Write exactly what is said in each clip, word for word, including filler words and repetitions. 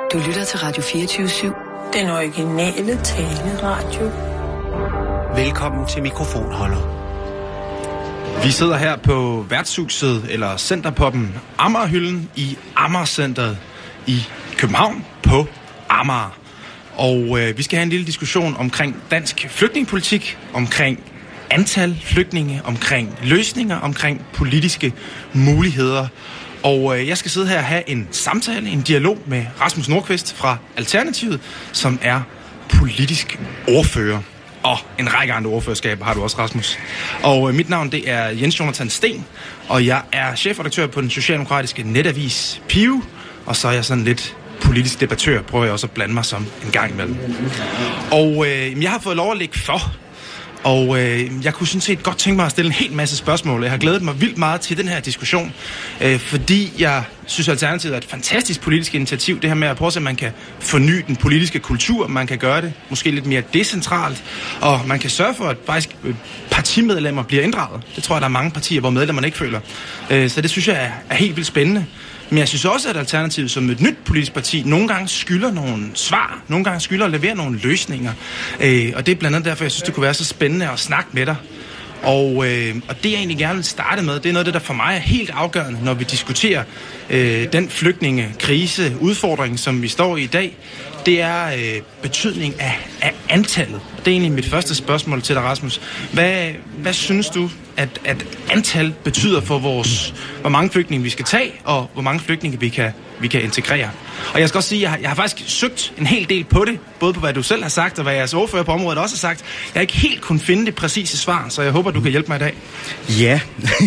Du lytter til Radio fireogtyve syv. Den originale taleradio. Velkommen til mikrofonholder. Vi sidder her på værtshuset, eller Centerpoppen, Amagerhylden i Amagercenteret i København på Amager. Og øh, vi skal have en lille diskussion omkring dansk flygtningepolitik, omkring antal flygtninge, omkring løsninger, omkring politiske muligheder. Og øh, jeg skal sidde her og have en samtale, en dialog med Rasmus Nordqvist fra Alternativet, som er politisk ordfører. Og en række andre ordførerskaber har du også, Rasmus. Og øh, mit navn, det er Jens Jonathan Sten, og jeg er chefredaktør på den socialdemokratiske netavis Pive, og så er jeg sådan lidt politisk debattør, prøver jeg også at blande mig som en gang imellem. Og øh, jeg har fået lov at lægge for, og øh, jeg kunne sådan set godt tænke mig at stille en hel masse spørgsmål. Jeg har glædet mig vildt meget til den her diskussion, øh, fordi jeg synes, Alternativet er et fantastisk politisk initiativ. Det her med at prøve at se, at man kan forny den politiske kultur, man kan gøre det måske lidt mere decentralt, og man kan sørge for, at faktisk partimedlemmer bliver inddraget. Det tror jeg, der er mange partier, hvor medlemmerne ikke føler. Øh, så det synes jeg er, er helt vildt spændende. Men jeg synes også, at Alternativet som et nyt politisk parti nogle gange skylder nogle svar, nogle gange skylder at levere nogle løsninger. Øh, og det er blandt andet derfor, jeg synes, det kunne være så spændende at snakke med dig. Og, øh, og det, jeg egentlig gerne vil starte med, det er noget af det, der for mig er helt afgørende, når vi diskuterer øh, den flygtningekrise, udfordring, som vi står i i dag. Det er øh, betydning af, af antallet. Det er egentlig mit første spørgsmål til dig, Rasmus. Hvad, hvad synes du, at, at antal betyder for vores, hvor mange flygtninge vi skal tage, og hvor mange flygtninge vi kan, vi kan integrere? Og jeg skal også sige, at jeg har, jeg har faktisk søgt en hel del på det, både på hvad du selv har sagt, og hvad jeres ordfører på området også har sagt. Jeg har ikke helt kunnet finde det præcise svar, så jeg håber, du kan hjælpe mig i dag. Ja.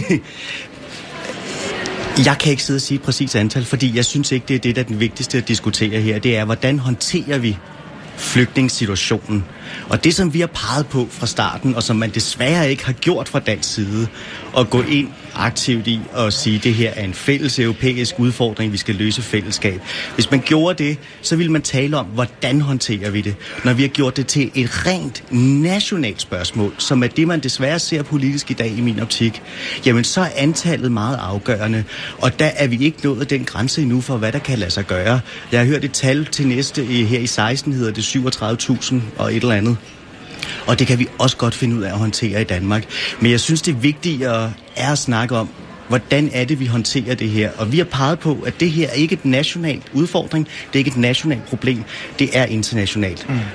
Jeg kan ikke sidde og sige et præcis antal, fordi jeg synes ikke, det er det, der er den vigtigste at diskutere her. Det er, hvordan håndterer vi flygtningssituationen? Og det, som vi har peget på fra starten, og som man desværre ikke har gjort fra dansk side, at gå ind aktivt i og sige, at det her er en fælles europæisk udfordring, vi skal løse fællesskab. Hvis man gjorde det, så ville man tale om, hvordan håndterer vi det. Når vi har gjort det til et rent nationalt spørgsmål, som er det, man desværre ser politisk i dag i min optik, jamen så er antallet meget afgørende. Og der er vi ikke nået den grænse endnu for, hvad der kan lade sig gøre. Jeg har hørt et tal til næste her i seksten, hedder det syvogtredive tusind og et eller andet. Og det kan vi også godt finde ud af at håndtere i Danmark. Men jeg synes, det vigtige er at snakke om, hvordan er det, vi håndterer det her. Og vi har peget på, at det her er ikke et nationalt udfordring, det er ikke et nationalt problem, det er internationalt. Mm.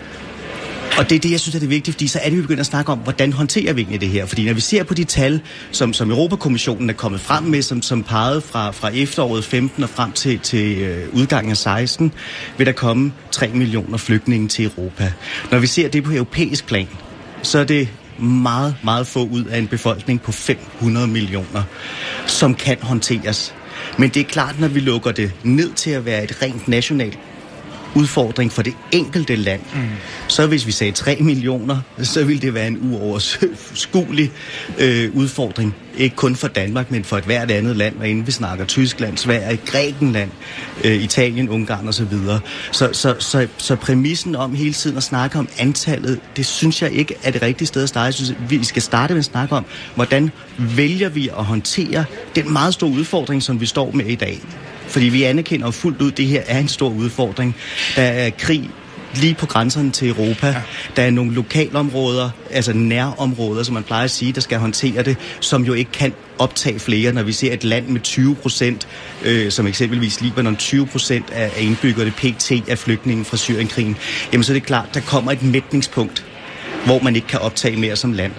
Og det er det, jeg synes er det vigtige, fordi så er det, vi begynder at snakke om, hvordan håndterer vi egentlig det her. Fordi når vi ser på de tal, som, som Europakommissionen er kommet frem med, som, som pegede fra, fra efteråret femten og frem til, til øh, udgangen af seksten, vil der komme tre millioner flygtninge til Europa. Når vi ser det på europæisk plan, så er det meget, meget få ud af en befolkning på fem hundrede millioner, som kan håndteres. Men det er klart, når vi lukker det ned til at være et rent nationalt udfordring for det enkelte land, mm. så hvis vi sagde tre millioner, så ville det være en uoverskuelig øh, udfordring. Ikke kun for Danmark, men for et hvert andet land, hvad inden vi snakker Tyskland, Sverige, Grækenland, øh, Italien, Ungarn osv. Så, så, så, så præmissen om hele tiden at snakke om antallet, det synes jeg ikke er det rigtige sted at starte. Jeg synes, vi skal starte med at snakke om, hvordan vælger vi at håndtere den meget store udfordring, som vi står med i dag. Fordi vi anerkender fuldt ud, at det her er en stor udfordring. Der er krig lige på grænserne til Europa. Ja. Der er nogle lokalområder, altså nærområder, som man plejer at sige, der skal håndtere det, som jo ikke kan optage flere. Når vi ser et land med tyve procent, øh, som eksempelvis Libanon, tyve procent af indbyggerne pt. Af flygtningen fra Syrienkrigen, jamen så er det klart, der kommer et mætningspunkt, hvor man ikke kan optage mere som land.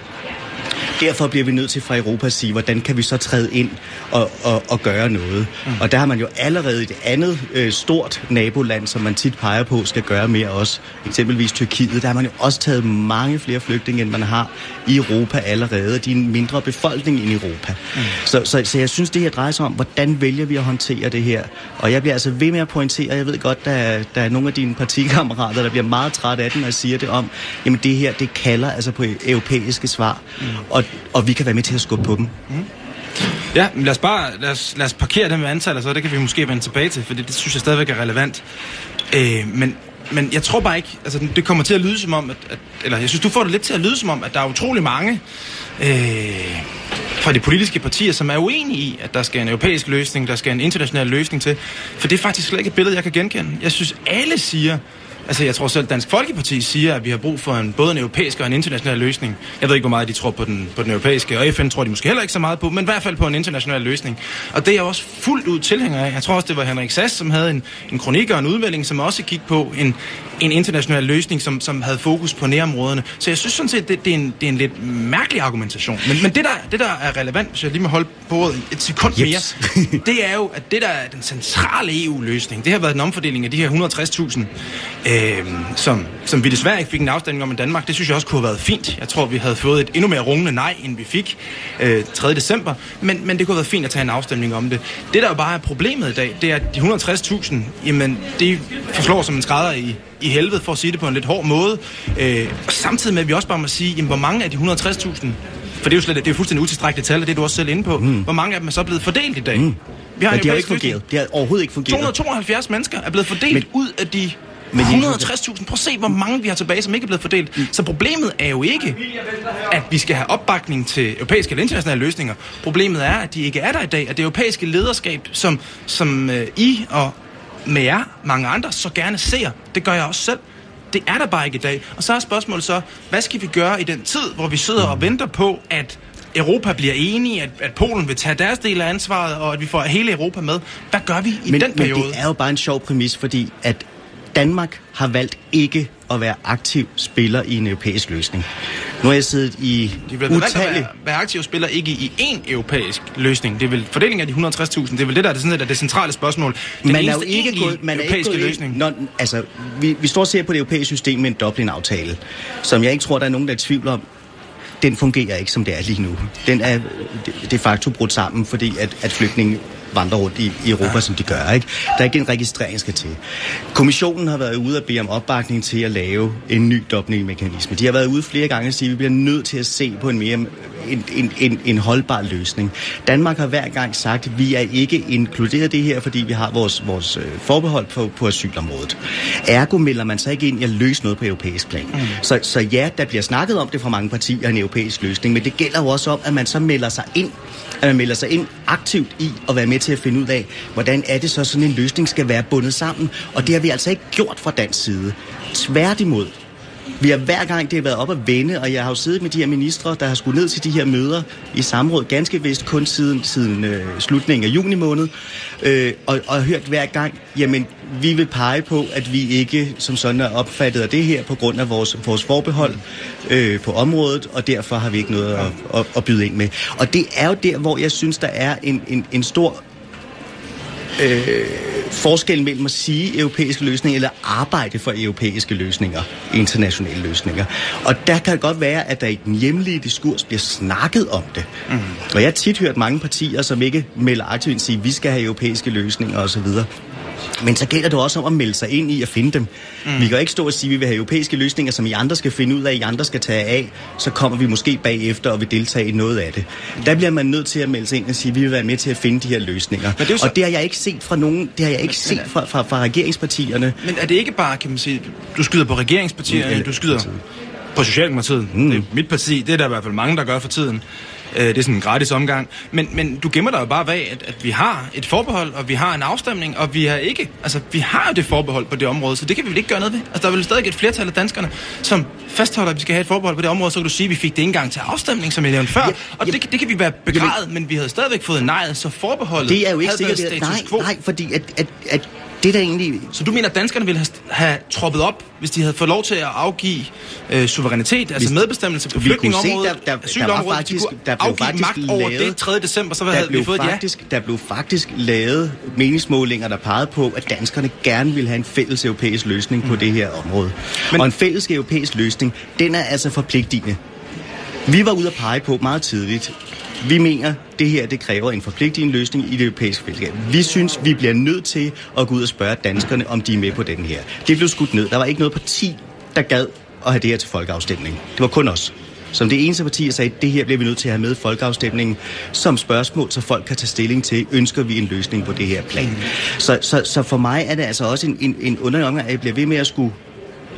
Derfor bliver vi nødt til fra Europa at sige, hvordan kan vi så træde ind og, og, og gøre noget. Mm. Og der har man jo allerede et andet øh, stort naboland, som man tit peger på, skal gøre mere også. Eksempelvis Tyrkiet. Der har man jo også taget mange flere flygtninge, end man har i Europa allerede. De er en mindre befolkning end i Europa. Mm. Så, så, så jeg synes, det her drejer sig om, hvordan vælger vi at håndtere det her. Og jeg bliver altså ved med at pointere, jeg ved godt, der er, der er nogle af dine partikammerater, der bliver meget træt af den, og siger det om, jamen det her, det kalder altså på europæiske svar. Mm. Og Og vi kan være med til at skubbe på dem. Mm. Ja, men lad os bare lad os, lad os parkere det med antal, og så det kan vi måske vende tilbage til, for det, det synes jeg stadigvæk er relevant. Øh, men, men jeg tror bare ikke, altså det kommer til at lyde som om, at, at, eller jeg synes, du får det lidt til at lyde som om, at der er utrolig mange øh, fra de politiske partier, som er uenige i, at der skal en europæisk løsning, der skal en international løsning til. For det er faktisk slet ikke et billede, jeg kan genkende. Jeg synes, alle siger, altså jeg tror selv, Dansk Folkeparti siger, at vi har brug for en, både en europæisk og en international løsning. Jeg ved ikke, hvor meget de tror på den, på den europæiske, og F N tror de måske heller ikke så meget på, men i hvert fald på en international løsning. Og det er jeg også fuldt ud tilhænger af. Jeg tror også, det var Henrik Sass, som havde en, en kronik og en udmelding, som også gik på en, en international løsning, som, som havde fokus på nærområderne. Så jeg synes sådan set, det, det, er, en, det er en lidt mærkelig argumentation. Men, men det, der, det, der er relevant, hvis jeg lige må holde på et sekund Jeps. mere, det er jo, at det, der er den centrale E U-løsning, det har været en omfordeling af de her et hundrede og tres tusind, øh, som, som vi desværre ikke fik en afstemning om i Danmark. Det synes jeg også kunne have været fint. Jeg tror, vi havde fået et endnu mere rungende nej, end vi fik øh, tredje december. Men, men det kunne have været fint at tage en afstemning om det. Det, der jo bare er problemet i dag, det er, at de et hundrede og tres tusind, jamen, det forslår som en skrædder i i helvede, for at sige det på en lidt hård måde. Øh, og samtidig med, at vi også bare må sige, jamen, hvor mange af de et hundrede og tres tusind, for det er jo slet, det er jo fuldstændig utilstrækkeligt tal, og det er du også selv inde på, mm. hvor mange af dem er så blevet fordelt i dag? Mm. Vi har ja, det har ikke fungeret. Det har overhovedet ikke fungeret. to hundrede og tooghalvfjerds mennesker er blevet fordelt men, ud af de et hundrede og tres tusind. Prøv at se, hvor mange vi har tilbage, som ikke er blevet fordelt. Mm. Så problemet er jo ikke, at vi skal have opbakning til europæiske eller internationale løsninger. Problemet er, at de ikke er der i dag, at det europæiske lederskab, som, som uh, I og med jer, mange andre, så gerne ser. Det gør jeg også selv. Det er der bare ikke i dag. Og så er spørgsmålet så, hvad skal vi gøre i den tid, hvor vi sidder og venter på, at Europa bliver enige, at, at Polen vil tage deres del af ansvaret, og at vi får hele Europa med. Hvad gør vi i men, den periode? Men det er jo bare en sjov præmis, fordi at Danmark har valgt ikke at være aktiv spiller i en europæisk løsning. Nu har jeg siddet i utallige... Være, være aktiv spiller ikke i én europæisk løsning. Det er vel fordelingen af de et hundrede og tres tusind. Det er vel det, der er det, sådan, der er det centrale spørgsmål. Den man er jo ikke gået, man europæiske er ikke løsning. Når, altså, vi, vi står og ser på det europæiske system med en Dublin-aftale, som jeg ikke tror, der er nogen, der er i tvivl om. Den fungerer ikke, som det er lige nu. Den er de facto brudt sammen, fordi at, at flygtninge vandrer rundt i, i Europa, ja. Som de gør. Ikke? Der er ikke en registrering skal til. Kommissionen har været ude og bede om opbakning til at lave en ny Dublin-mekanisme. De har været ude flere gange og sige, at vi bliver nødt til at se på en mere en, en, en, en holdbar løsning. Danmark har hver gang sagt, at vi er ikke inkluderet det her, fordi vi har vores, vores forbehold på, på asylområdet. Ergo melder man sig ikke ind i at løse noget på europæisk plan. Mm. Så, så ja, der bliver snakket om det fra mange partier, en europæisk løsning, men det gælder jo også om, at man så melder sig ind, at man melder sig ind aktivt i at være med til at finde ud af, hvordan er det så, sådan en løsning skal være bundet sammen. Og det har vi altså ikke gjort fra dansk side. Tværtimod. Vi har hver gang det har været op at vende, og jeg har jo siddet med de her ministre, der har skulle ned til de her møder i samråd, ganske vist kun siden, siden øh, slutningen af juni måned, øh, og, og hørt hver gang, jamen vi vil pege på, at vi ikke som sådan er opfattet af det her på grund af vores, vores forbehold øh, på området, og derfor har vi ikke noget at, at, at byde ind med. Og det er jo der, hvor jeg synes, der er en, en, en stor øh, forskel mellem at sige europæiske løsninger eller arbejde for europæiske løsninger, internationale løsninger. Og der kan det godt være, at der i den hjemlige diskurs bliver snakket om det. Mm. Og jeg har tit hørt mange partier, som ikke melder aktivt ind, sige, at vi skal have europæiske løsninger osv. Men så gælder det også om at melde sig ind i at finde dem. Mm. Vi kan ikke stå og sige, at vi vil have europæiske løsninger, som I andre skal finde ud af, I andre skal tage af. Så kommer vi måske bagefter og vil deltage i noget af det. Der bliver man nødt til at melde sig ind og sige, at vi vil være med til at finde de her løsninger. Det så... Og det har jeg ikke set fra nogen, det har jeg ikke men, set fra, fra, fra regeringspartierne. Men er det ikke bare, kan man sige, du skyder på regeringspartierne, du skyder på Socialdemokratiet. Mm. Det er mit parti, det er der i hvert fald mange, der gør for tiden. Det er sådan en gratis omgang. Men, men du gemmer dig jo bare bag, at, at vi har et forbehold, og vi har en afstemning, og vi har ikke... Altså, vi har jo det forbehold på det område, så det kan vi vel ikke gøre noget ved. Altså, der er vel stadig et flertal af danskerne, som fastholder, at vi skal have et forbehold på det område, så kan du sige, at vi fik det ikke engang til afstemning, som jeg nævnte før. Ja, og ja, det, det kan vi være begrædet, men vi havde stadigvæk fået nej, så forbeholdet det er jo ikke sikkert, status nej, quo. Nej, fordi at, at, at det der egentlig... Så du mener, at danskerne ville have, have troppet op, hvis de havde fået lov til at afgive øh, suverænitet, altså medbestemmelse på flygtningeområdet, asylområdet, de kunne afgive magt over det tredje december, så havde vi fået faktisk, ja. Der blev faktisk lavet meningsmålinger, der pegede på, at danskerne gerne ville have en fælles europæisk løsning på mm. det her område. Men, og en fælles europæisk løsning, den er altså forpligtende. Vi var ude at pege på meget tidligt. Vi mener, det her det kræver en forpligtende løsning i det europæiske fællesskab. Vi synes, vi bliver nødt til at gå ud og spørge danskerne, om de er med på den her. Det blev skudt ned. Der var ikke noget parti, der gad at have det her til folkeafstemning. Det var kun os. Som det eneste parti, der sagde, at det her bliver vi nødt til at have med folkeafstemningen som spørgsmål, så folk kan tage stilling til, ønsker vi en løsning på det her plan. Mm. Så, så, så for mig er det altså også en, en, en underlig omgang, at jeg bliver ved med at skulle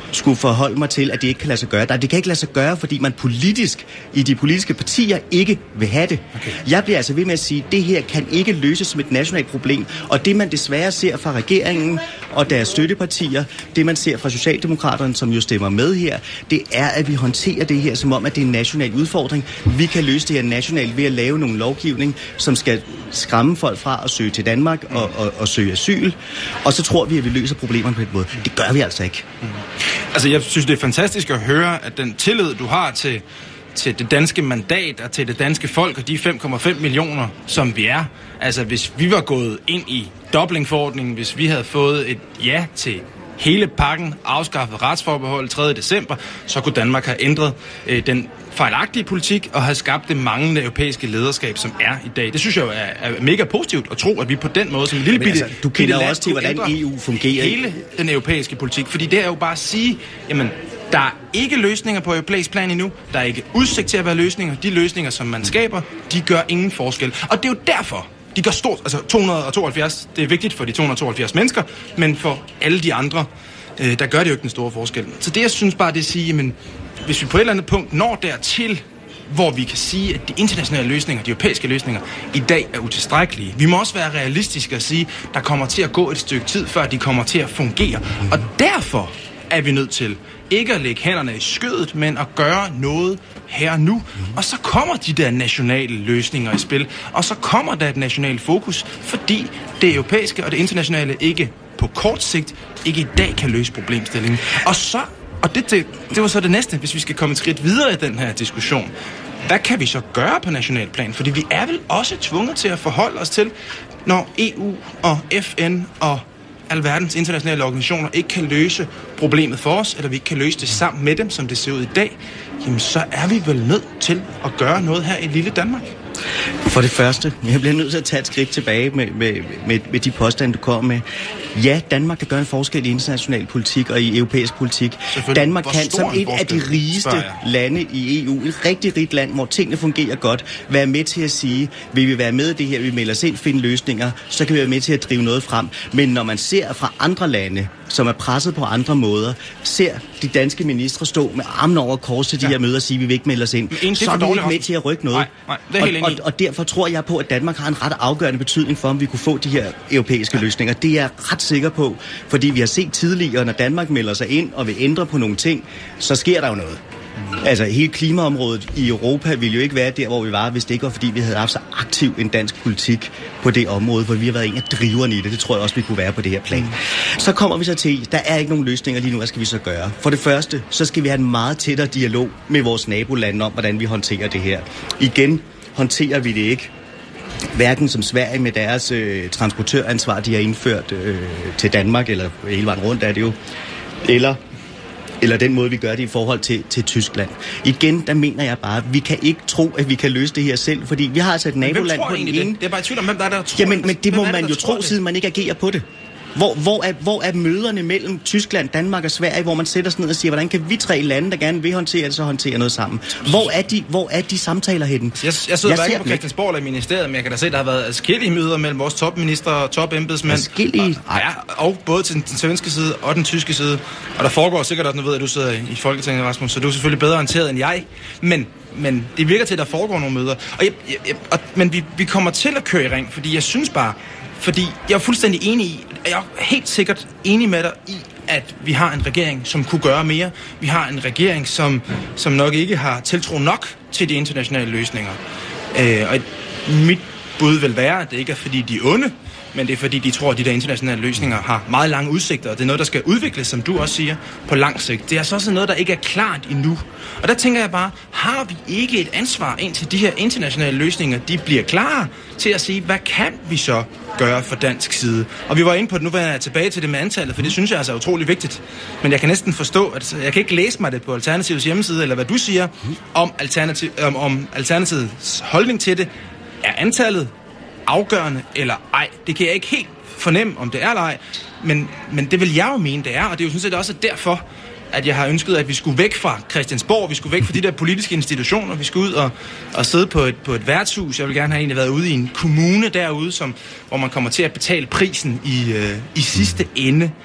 skulle forholde mig til, at det ikke kan lade sig gøre. Nej, det kan ikke lade sig gøre, fordi man politisk, i de politiske partier, ikke vil have det. Okay. Jeg bliver altså ved med at sige, at det her kan ikke løses som et nationalt problem. Og det, man desværre ser fra regeringen og deres støttepartier, det, man ser fra Socialdemokraterne, som jo stemmer med her, det er, at vi håndterer det her som om, at det er en national udfordring. Vi kan løse det her nationalt ved at lave nogle lovgivning, som skal skræmme folk fra at søge til Danmark og, og, og søge asyl. Og så tror vi, at vi løser problemerne på den måde. Det gør vi altså ikke. Mm. Altså, jeg synes, det er fantastisk at høre, at den tillid, du har til, til det danske mandat og til det danske folk og de fem komma fem millioner, som vi er. Altså, hvis vi var gået ind i Dublin-forordningen, hvis vi havde fået et ja til hele pakken, afskaffet retsforbehold tredje december, så kunne Danmark have ændret øh, den fejlagtige politik og have skabt det manglende europæiske lederskab, som er i dag. Det synes jeg jo er, er mega positivt at tro, at vi på den måde, som en lille bitte... Altså, du kender også til, hvordan E U fungerer. Hele den europæiske politik, fordi det er jo bare at sige, jamen, der er ikke løsninger på europæisk plan endnu. Der er ikke udsigt til at være løsninger. De løsninger, som man skaber, de gør ingen forskel. Og det er jo derfor, de gør stort, altså to hundrede og tooghalvfjerds, det er vigtigt for de to hundrede og tooghalvfjerds mennesker, men for alle de andre, øh, der gør det jo ikke den store forskel. Så det, jeg synes bare, det er at sige, jamen, hvis vi på et eller andet punkt når dertil, hvor vi kan sige, at de internationale løsninger, de europæiske løsninger, i dag er utilstrækkelige. Vi må også være realistiske og sige, at der kommer til at gå et stykke tid, før de kommer til at fungere. Og derfor er vi nødt til ikke at lægge hænderne i skødet, men at gøre noget her og nu. Og så kommer de der nationale løsninger i spil, og så kommer der et nationalt fokus, fordi det europæiske og det internationale ikke på kort sigt, ikke i dag kan løse problemstillingen. Og så, og det, det, det var så det næste, hvis vi skal komme et skridt videre i den her diskussion. Hvad kan vi så gøre på national plan? Fordi vi er vel også tvunget til at forholde os til, når E U og F N og alverdens internationale organisationer ikke kan løse problemet for os, eller vi ikke kan løse det sammen med dem, som det ser ud i dag, jamen så er vi vel nødt til at gøre noget her i lille Danmark. For det første, jeg bliver nødt til at tage et skridt tilbage med, med, med, med de påstande, du kommer med. Ja, Danmark kan gøre en forskel i international politik og i europæisk politik. Danmark kan som et af de rigeste lande i E U, et rigtig rigt land, hvor tingene fungerer godt, være med til at sige, vil vi være med i det her, vi melder os ind, finde løsninger, så kan vi være med til at drive noget frem. Men når man ser fra andre lande, som er presset på andre måder, ser de danske ministre stå med armen over kors til de ja. her møder og sige, vi vil ikke melde os ind, en, så er vi ikke med til at rykke noget. Nej, nej, det er helt og, og, og derfor tror jeg på, at Danmark har en ret afgørende betydning for, om vi kunne få de her europæiske ja. løsninger. Det er jeg ret sikker på, fordi vi har set tidligere, når Danmark melder sig ind og vil ændre på nogle ting, så sker der jo noget. Altså hele klimaområdet i Europa ville jo ikke være der, hvor vi var, hvis det ikke var, fordi vi havde haft så aktiv en dansk politik på det område, hvor vi har været en af driverne i det. Det tror jeg også, vi kunne være på det her plan. Så kommer vi så til, der er ikke nogen løsninger lige nu. Hvad skal vi så gøre? For det første, så skal vi have en meget tættere dialog med vores nabolande om, hvordan vi håndterer det her. Igen håndterer vi det ikke. Hverken som Sverige med deres øh, transportøransvar, de har indført øh, til Danmark, eller hele vejen rundt er det jo, eller eller den måde, vi gør det i forhold til, til Tyskland. Igen, der mener jeg bare, vi kan ikke tro, at vi kan løse det her selv, fordi vi har altså et naboland på den ene. Det? det er bare i tvivl om, hvem der er, der tror. Jamen, men det må man jo tro, siden man ikke agerer på det. Hvor, hvor, er, hvor er møderne mellem Tyskland, Danmark og Sverige, hvor man sætter sig ned og siger, hvordan kan vi tre lande, der gerne vil håndtere det, så håndtere noget sammen? Hvor er de, hvor er de samtaler henne? Jeg, jeg sidder ikke på Christiansborg eller i ministeriet, men jeg kan da se, at der har været adskillige møder mellem vores topminister og topembedsmænd. Adskillige? Og, ja, og både til den, den svenske side og den tyske side. Og der foregår sikkert også, nu ved jeg, at du sidder i, i Folketinget, Rasmus, så du er selvfølgelig bedre orienteret end jeg. Men, men det virker til, at der foregår nogle møder. Og jeg, jeg, og, men vi, vi kommer til at køre i ring, fordi jeg synes bare, fordi jeg er fuldstændig enig i, jeg er helt sikkert enig med dig i, at vi har en regering, som kunne gøre mere. Vi har en regering, som, som nok ikke har tiltro nok til de internationale løsninger. Øh, og mit bud vil være, at det ikke er fordi de er onde, men det er fordi de tror, at de der internationale løsninger har meget lange udsigter, og det er noget, der skal udvikles, som du også siger, på lang sigt. Det er så også noget, der ikke er klart endnu. Og der tænker jeg bare, har vi ikke et ansvar indtil de her internationale løsninger, de bliver klare til at sige, hvad kan vi så gøre fra dansk side? Og vi var inde på det, nu var jeg tilbage til det med antallet, for det synes jeg altså er utrolig vigtigt. Men jeg kan næsten forstå, at jeg kan ikke læse mig det på Alternativets hjemmeside, eller hvad du siger, om, alternativ, om, om Alternativets holdning til det. Er antallet afgørende eller ej? Det kan jeg ikke helt fornemme, om det er eller ej, men, men det vil jeg jo mene, det er, og det er jo sådan set også derfor, at jeg har ønsket, at vi skulle væk fra Christiansborg, vi skulle væk fra de der politiske institutioner, vi skulle ud og, og sidde på et, på et værtshus. Jeg vil gerne have egentlig været ude i en kommune derude, som, hvor man kommer til at betale prisen i, øh, i sidste ende.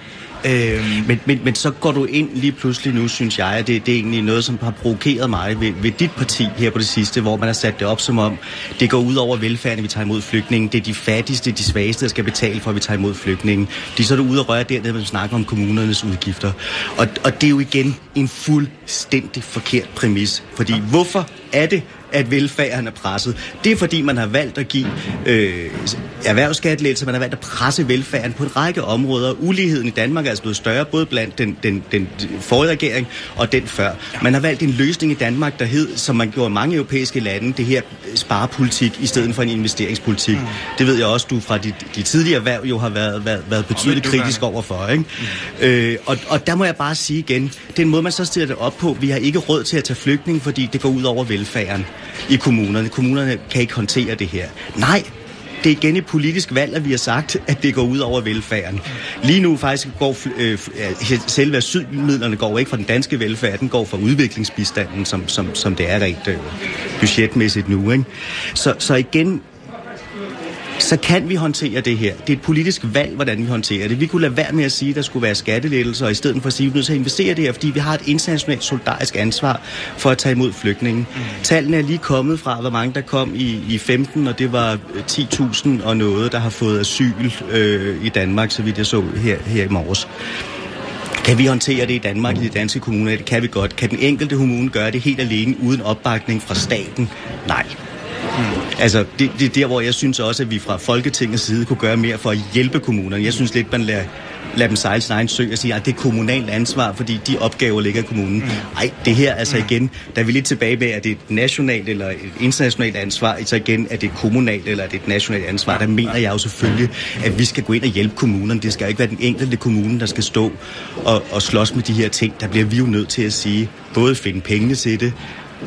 Øh... Men, men, men så går du ind lige pludselig nu, synes jeg, at det, det er egentlig noget, som har provokeret mig ved, ved dit parti her på det sidste, hvor man har sat det op som om, det går ud over velfærden, at vi tager imod flygtninge. Det er de fattigste, de svageste, der skal betale for, at vi tager imod flygtninge. De så er ude og røre dernede, når vi snakker om kommunernes udgifter. Og, og det er jo igen en fuldstændig forkert præmis. Fordi hvorfor er det, at velfærden er presset? Det er fordi, man har valgt at give øh, erhvervsskattelettelser, man har valgt at presse velfærden på en række områder. Uligheden i Danmark er altså blevet større, både blandt den, den, den forrige regering og den før. Man har valgt en løsning i Danmark, der hed, som man gjorde i mange europæiske lande, det her sparepolitik i stedet for en investeringspolitik. Mm. Det ved jeg også, du fra de, de tidligere erhverv jo har været, været, været betydeligt kritisk overfor. Ikke? Mm. Øh, og, og der må jeg bare sige igen, den måde man så stiller det op på, vi har ikke råd til at tage flygtninge, fordi det går ud over velfærden i kommunerne. Kommunerne kan ikke håndtere det her. Nej, det er igen et politisk valg, at vi har sagt, at det går ud over velfærden. Lige nu faktisk går øh, selve asylmidlerne går ikke fra den danske velfærd, den går fra udviklingsbistanden, som, som, som det er rent øh, budgetmæssigt nu. Ikke? Så, så igen, så kan vi håndtere det her. Det er et politisk valg, hvordan vi håndterer det. Vi kunne lade være med at sige, at der skulle være skattelettelser, og i stedet for at sige, at vi er nødt til at investere det her, fordi vi har et internationalt solidarisk ansvar for at tage imod flygtninge. Mm. Tallene er lige kommet fra, hvor mange der kom i, i femten, og det var ti tusind og noget, der har fået asyl øh, i Danmark, så vidt jeg så her, her i morges. Kan vi håndtere det i Danmark, i de danske kommuner? Det kan vi godt. Kan den enkelte kommune gøre det helt alene, uden opbakning fra staten? Nej. Mm. Altså, det, det er der, hvor jeg synes også, at vi fra Folketingets side kunne gøre mere for at hjælpe kommunerne. Jeg synes lidt, man lader, lader dem sejle sin egen sø og sige, at det er kommunalt ansvar, fordi de opgaver ligger i kommunen. Nej, mm. det her, altså igen, der er vi lidt tilbage med, at det er et nationalt eller et internationalt ansvar, så igen, at det er kommunalt eller er det et nationalt ansvar. Der mener jeg jo selvfølgelig, at vi skal gå ind og hjælpe kommunerne. Det skal ikke være den enkelte kommune, der skal stå og, og slås med de her ting. Der bliver vi jo nødt til at sige, både finde pengene til det,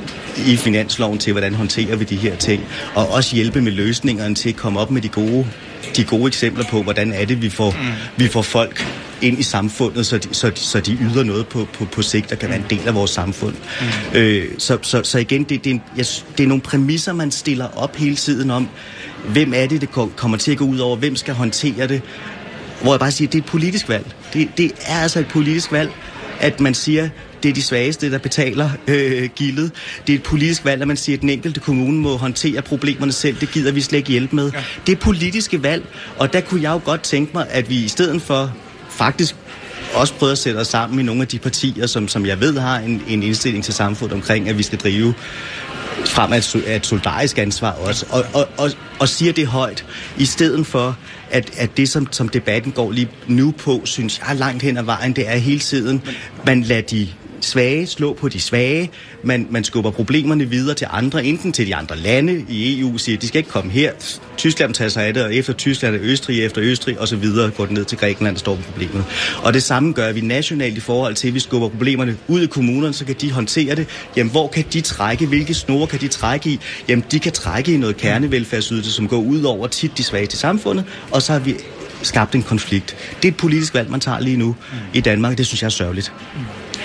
i finansloven til, hvordan håndterer vi de her ting, og også hjælpe med løsningerne til at komme op med de gode, de gode eksempler på, hvordan er det, vi får, mm. vi får folk ind i samfundet, så de, så de, så de yder noget på, på, på sigt, der kan være en del af vores samfund. Mm. Øh, så, så, så igen, det, det, er en, jeg, det er nogle præmisser, man stiller op hele tiden om, hvem er det, det kommer til at gå ud over, hvem skal håndtere det, hvor jeg bare siger, det er et politisk valg. Det, det er altså et politisk valg, at man siger, det er de svageste, der betaler øh, gildet. Det er et politisk valg, at man siger, at den enkelte kommune må håndtere problemerne selv. Det gider vi slet ikke hjælpe med. Ja. Det er politiske valg, og der kunne jeg jo godt tænke mig, at vi i stedet for faktisk også prøver at sætte os sammen i nogle af de partier, som, som jeg ved har en, en indstilling til samfundet omkring, at vi skal drive frem af et, et solidarisk ansvar også, og, og, og, og siger det højt, i stedet for, at, at det, som, som debatten går lige nu på, synes jeg langt hen ad vejen, det er hele tiden, man lader de svage slå på de svage, man, man skubber problemerne videre til andre, enten til de andre lande i E U, siger, de skal ikke komme her, Tyskland tager sig af det, og efter Tyskland er Østrig, efter Østrig og så videre, går det ned til Grækenland, der står på problemet. Og det samme gør vi nationalt i forhold til, at vi skubber problemerne ud i kommunerne, så kan de håndtere det. Jamen, hvor kan de trække? Hvilke snore kan de trække i? Jamen, de kan trække i noget kernevelfærdsydelse, som går ud over tit de svage til samfundet, og så har vi skabt en konflikt. Det er et politisk valg, man tager lige nu mm. i Danmark, det synes jeg er sørgeligt. Mm.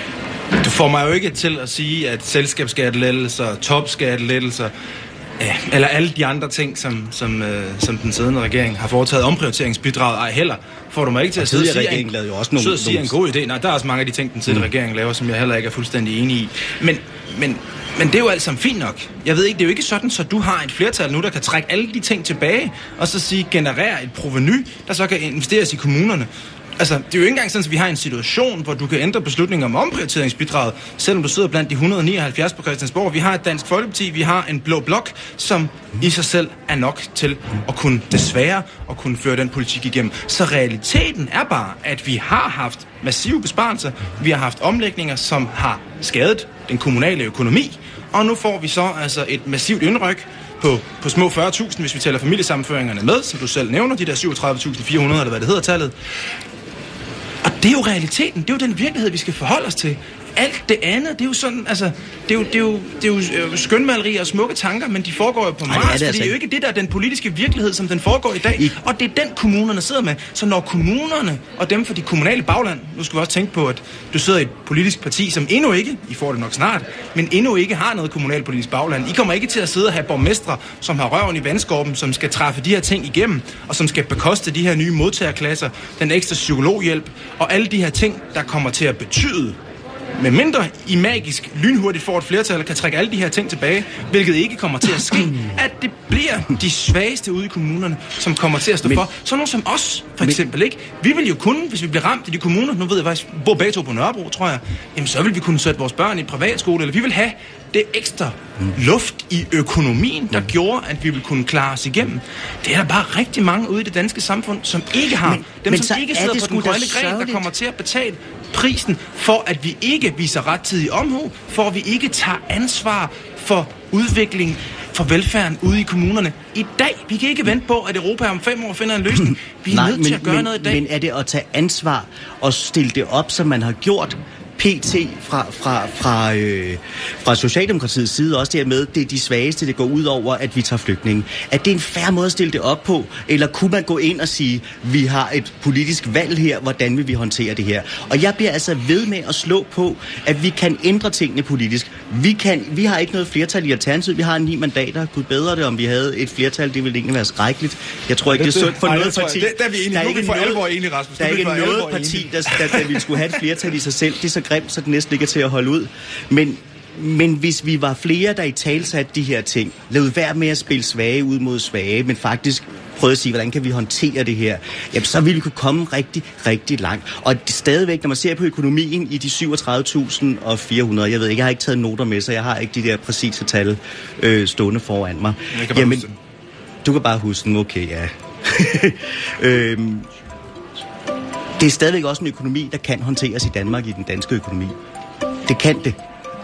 Du får mig jo ikke til at sige, at selskabsskattelettelser, topskattelettelser, ja, eller alle de andre ting, som, som, øh, som den siddende regering har foretaget, omprioriteringsbidraget, ej heller, får du mig ikke til at sidde og sige, en, jo også nogle, nogle... sige en god idé. Nej, der er også mange af de ting, den siddende mm. regering laver, som jeg heller ikke er fuldstændig enig i. Men, men, men det er jo alt sammen fint nok. Jeg ved ikke, det er jo ikke sådan, så du har et flertal nu, der kan trække alle de ting tilbage, og så sige, generere et provenu, der så kan investeres i kommunerne. Altså, det er jo ikke engang sådan, at vi har en situation, hvor du kan ændre beslutninger om omprioriteringsbidraget, selvom du sidder blandt de et hundrede nioghalvfjerds på Christiansborg. Vi har et Dansk Folkeparti, vi har en blå blok, som i sig selv er nok til at kunne, desværre, at kunne føre den politik igennem. Så realiteten er bare, at vi har haft massive besparelser, vi har haft omlægninger, som har skadet den kommunale økonomi, og nu får vi så altså et massivt indryk på, på små fyrre tusind, hvis vi tæller familiesammenføringerne med, som du selv nævner, de der syvogtredive tusind fire hundrede, eller hvad det hedder tallet. Og det er jo realiteten, det er jo den virkelighed, vi skal forholde os til. alt det andet, det er jo sådan, altså, det er jo, det er jo, det er jo skønmaleri og smukke tanker, men de foregår jo på Mars, fordi altså det er jo ikke det, der er den politiske virkelighed, som den foregår i dag, I... og det er den, kommunerne sidder med. Så når kommunerne og dem for de kommunale bagland, nu skal vi også tænke på, at du sidder i et politisk parti, som endnu ikke, I får det nok snart, men endnu ikke har noget kommunalpolitisk bagland. I kommer ikke til at sidde og have borgmestre, som har røven i vandskorben, som skal træffe de her ting igennem, og som skal bekoste de her nye modtagerklasser, den ekstra psykologhjælp, og alle de her ting, der kommer til at betyde, med mindre I magisk lynhurtigt får et flertal, kan trække alle de her ting tilbage, hvilket ikke kommer til at ske, at det bliver de svageste ude i kommunerne, som kommer til at stå men, for. Sådan nogle som os, for eksempel, men, ikke? Vi vil jo kunne, hvis vi bliver ramt i de kommuner, nu ved jeg faktisk, bor begge to på Nørrebro, tror jeg, jamen så vil vi kunne sætte vores børn i privatskole, eller vi vil have det ekstra luft i økonomien, der mm. gjorde, at vi ville kunne klare os igennem. Det er der bare rigtig mange ude i det danske samfund, som ikke har. Men, Dem, men som ikke sidder på den grønne gren, der kommer til at betale prisen for, at vi ikke viser rettidig omhu, for at vi ikke tager ansvar for udvikling, for velfærden ude i kommunerne. I dag, vi kan ikke vente på, at Europa om fem år finder en løsning. Vi er Nej, nødt men, til at gøre men, noget i dag. Men er det at tage ansvar og stille det op, som man har gjort P T fra, fra, fra, øh, fra Socialdemokratiets side også dermed, det er de svageste, det går ud over, at vi tager flygtninge. Er det en fair måde at stille det op på? Eller kunne man gå ind og sige, vi har et politisk valg her, hvordan vil vi håndtere det her? Og jeg bliver altså ved med at slå på, at vi kan ændre tingene politisk. Vi, kan, vi har ikke noget flertal i Alternativet. Vi har ni mandater. Gud bedre det, om vi havde et flertal. Det ville egentlig være skrækkeligt. Jeg tror ikke, det er sundt for noget parti. Der er vi enige. Nu er vi for alvor enige, Rasmus. Der er ikke noget parti, der, der, der ville skulle have et flertal i sig selv. Det er så grimt, så det næsten ikke er til at holde ud. Men, men hvis vi var flere, der i talsatte de her ting, lad være med at spille svage ud mod svage, men faktisk prøve at sige, hvordan kan vi håndtere det her, jamen så ville vi kunne komme rigtig, rigtig langt. Og stadigvæk, når man ser på økonomien i de syvogtredive tusind fire hundrede, jeg ved ikke, jeg har ikke taget noter med, så jeg har ikke de der præcise tal øh, stående foran mig. Jamen, du kan bare huske dem, okay, ja. øhm, det er stadigvæk også en økonomi, der kan håndteres i Danmark, i den danske økonomi. Det kan det.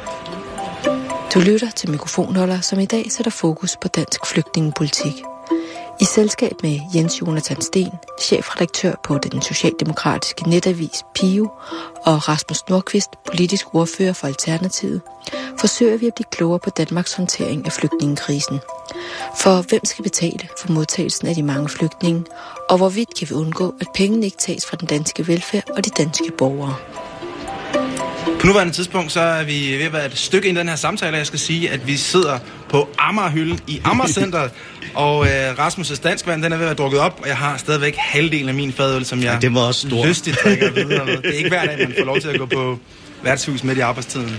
Du lytter til Mikrofonholder, som i dag sætter fokus på dansk flygtningepolitik. I selskab med Jens Jonathan Sten, chefredaktør på den socialdemokratiske netavis Pio, og Rasmus Nordqvist, politisk ordfører for Alternativet, forsøger vi at blive klogere på Danmarks håndtering af flygtningekrisen. For hvem skal betale for modtagelsen af de mange flygtninge, og hvorvidt kan vi undgå, at pengene ikke tages fra den danske velfærd og de danske borgere? På nuværende tidspunkt, så er vi ved at være et stykke ind i den her samtale, og jeg skal sige, at vi sidder på Amagerhylden i Amagercenteret, og øh, Rasmus' danskvand, den er ved at være drukket op, og jeg har stadigvæk halvdelen af min fadøl, som jeg ja, det var også lystigt drikker videre med. Det er ikke hver dag, man får lov til at gå på værtshus midt i arbejdstiden.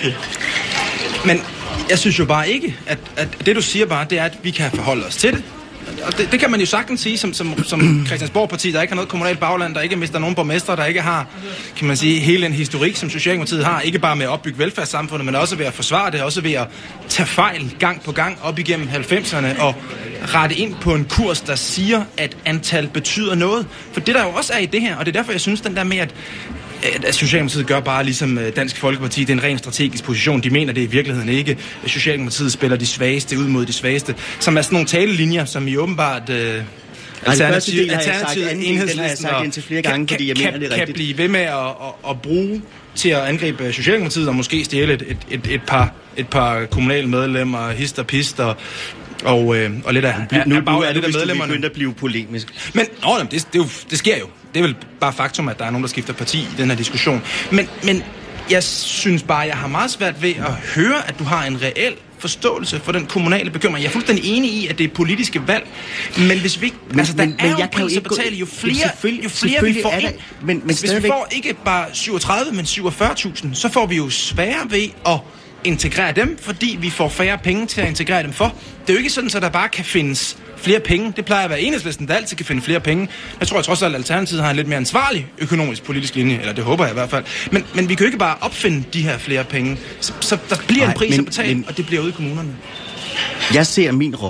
Men jeg synes jo bare ikke, at, at det du siger bare, det er, at vi kan forholde os til det. Og det, det kan man jo sagtens sige som, som, som Christiansborg-parti, der ikke har noget kommunalt bagland, der ikke mister nogen borgmestre, der ikke har, kan man sige, hele en historik, som Socialdemokratiet har, ikke bare med at opbygge velfærdssamfundet, men også ved at forsvare det, også ved at tage fejl gang på gang op igennem halvfemserne og rette ind på en kurs, der siger, at antal betyder noget. For det der jo også er i det her, og det er derfor, jeg synes, den der med, at at Socialdemokratiet gør bare ligesom Dansk Folkeparti, det er en ren strategisk position. De mener det i virkeligheden ikke. Socialdemokratiet spiller de svageste ud mod de svageste, som er sådan nogle talelinjer, som I åbenbart øh, Alternativet, Alternativet, Enhedslisten og flere gange, kan, fordi jeg kan, mener, det er kan blive ved med at, at, at bruge til at angribe Socialdemokratiet og måske stjæle et, et, et, et, par, et par kommunale medlemmer, hist og pist og Og, øh, og lidt af, nu, nu, af, bag, nu er lidt af medlemmerne. begyndt at blive polemisk. Men åh, det, det, det, det sker jo. Det er vel bare faktum, at der er nogen, der skifter parti i den her diskussion. Men, men jeg synes bare, jeg har meget svært ved at høre, at du har en reel forståelse for den kommunale bekymring. Jeg er fuldstændig enig i, at det er politiske valg. Men hvis vi men, altså, der men, er men jo jeg kan jo ikke betale, jo flere, jo flere vi får ind. Men, men hvis stadigvæk vi får ikke bare syvogtredive, men syvogfyrre tusind, så får vi jo sværere ved at integrere dem, fordi vi får færre penge til at integrere dem for. Det er jo ikke sådan, at der bare kan findes flere penge. Det plejer at være Enhedslisten, der altid kan finde flere penge. Jeg tror jeg trods alt, at Alternativet har en lidt mere ansvarlig økonomisk politisk linje, eller det håber jeg i hvert fald. Men, men vi kan jo ikke bare opfinde de her flere penge. Så, så der bliver Nej, en pris men, at betale, men, og det bliver ude i kommunerne. Jeg ser min rolle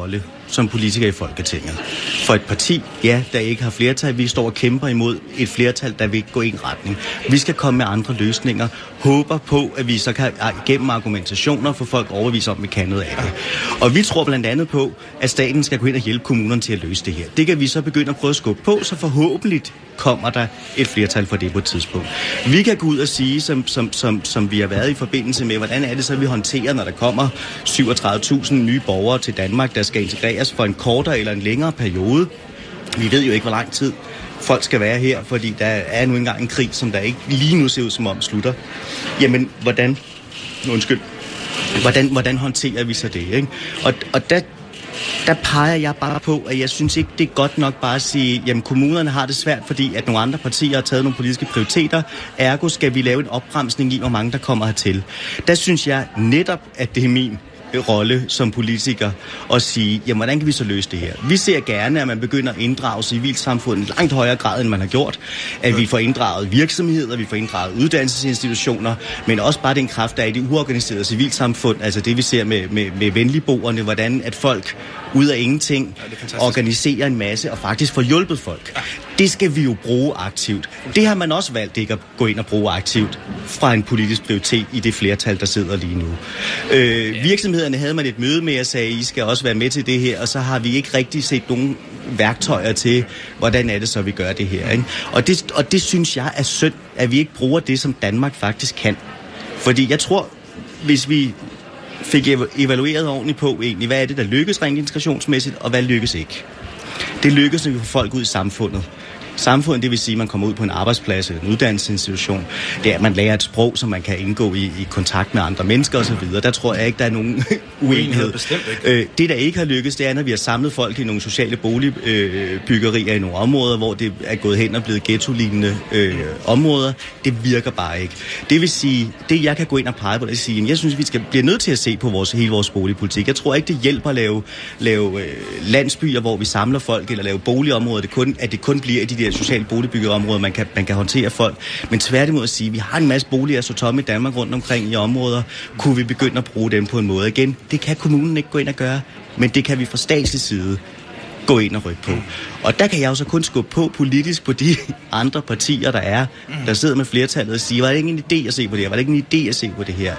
som politikere i Folketinget. For et parti, ja, der ikke har flertal, vi står og kæmper imod et flertal, der vil ikke gå i en retning. Vi skal komme med andre løsninger, håber på, at vi så kan gennem argumentationer få folk overbevise om, at vi kan noget af det. Og vi tror blandt andet på, at staten skal gå ind og hjælpe kommunerne til at løse det her. Det kan vi så begynde at prøve at skubbe på, så forhåbentlig kommer der et flertal for det på et tidspunkt. Vi kan gå ud og sige, som, som, som, som vi har været i forbindelse med, hvordan er det så, vi håndterer, når der kommer syvogtredive tusind nye borgere til Danmark, der skal integreres for en kortere eller en længere periode. Vi ved jo ikke, hvor lang tid folk skal være her, fordi der er nu engang en krig, som der ikke lige nu ser ud som om slutter. Jamen, hvordan, undskyld, hvordan, hvordan håndterer vi så det, ikke? Og, og der, der peger jeg bare på, at jeg synes ikke, det er godt nok bare at sige, jamen kommunerne har det svært, fordi at nogle andre partier har taget nogle politiske prioriteter, ergo skal vi lave en opbremsning i, hvor mange der kommer hertil. Der synes jeg netop, at det er min rolle som politiker at sige, jamen hvordan kan vi så løse det her? Vi ser gerne, at man begynder at inddrage civilsamfundet i langt højere grad, end man har gjort. At vi får inddraget virksomheder, vi får inddraget uddannelsesinstitutioner, men også bare den kraft, der er i det uorganiserede civilsamfund, altså det vi ser med, med, med venligboerne, hvordan at folk ud af ingenting ja, organiserer en masse og faktisk får hjulpet folk. Ja. Det skal vi jo bruge aktivt. Det har man også valgt ikke at gå ind og bruge aktivt fra en politisk prioritet i det flertal, der sidder lige nu. Øh, ja. Virksomhederne havde man et møde med og sagde, I skal også være med til det her, og så har vi ikke rigtig set nogen værktøjer til, hvordan er det så, vi gør det her. Ikke? Og, det, og det synes jeg er synd, at vi ikke bruger det, som Danmark faktisk kan. Fordi jeg tror, hvis vi fik evalueret ordentligt på egentlig, hvad er det, der lykkes rent integrationsmæssigt, og hvad lykkes ikke. Det lykkes, når vi får folk ud i samfundet. Samfundet, det vil sige, at man kommer ud på en arbejdsplads eller en uddannelsesinstitution. Det er, at man lærer et sprog, som man kan indgå i, i kontakt med andre mennesker osv. Der tror jeg ikke, der er nogen uenighed. Bestemt ikke. Øh, det, der ikke har lykkes, det er, når vi har samlet folk i nogle sociale boligbyggerier øh, i nogle områder, hvor det er gået hen og blevet ghetto-lignende øh, områder. Det virker bare ikke. Det vil sige, det jeg kan gå ind og pege på, det er at sige, jeg synes, vi skal blive nødt til at se på vores, hele vores boligpolitik. Jeg tror ikke, det hjælper at lave, lave øh, landsbyer, hvor vi samler folk, eller lave boligområder, det kun, at det kun bliver i de der sociale boligbyggeområder, man kan, man kan håndtere folk. Men tværtimod at sige, at vi har en masse boliger så tomme i Danmark rundt omkring i områder. Kunne vi begynde at bruge dem på en måde igen? Det kan kommunen ikke gå ind og gøre, men det kan vi fra statslig side gå ind og rykke på. Og der kan jeg jo så kun skubbe på politisk på de andre partier, der er, der sidder med flertallet og siger, var det ikke en idé at se på det her? Var det ikke en idé at se på det her?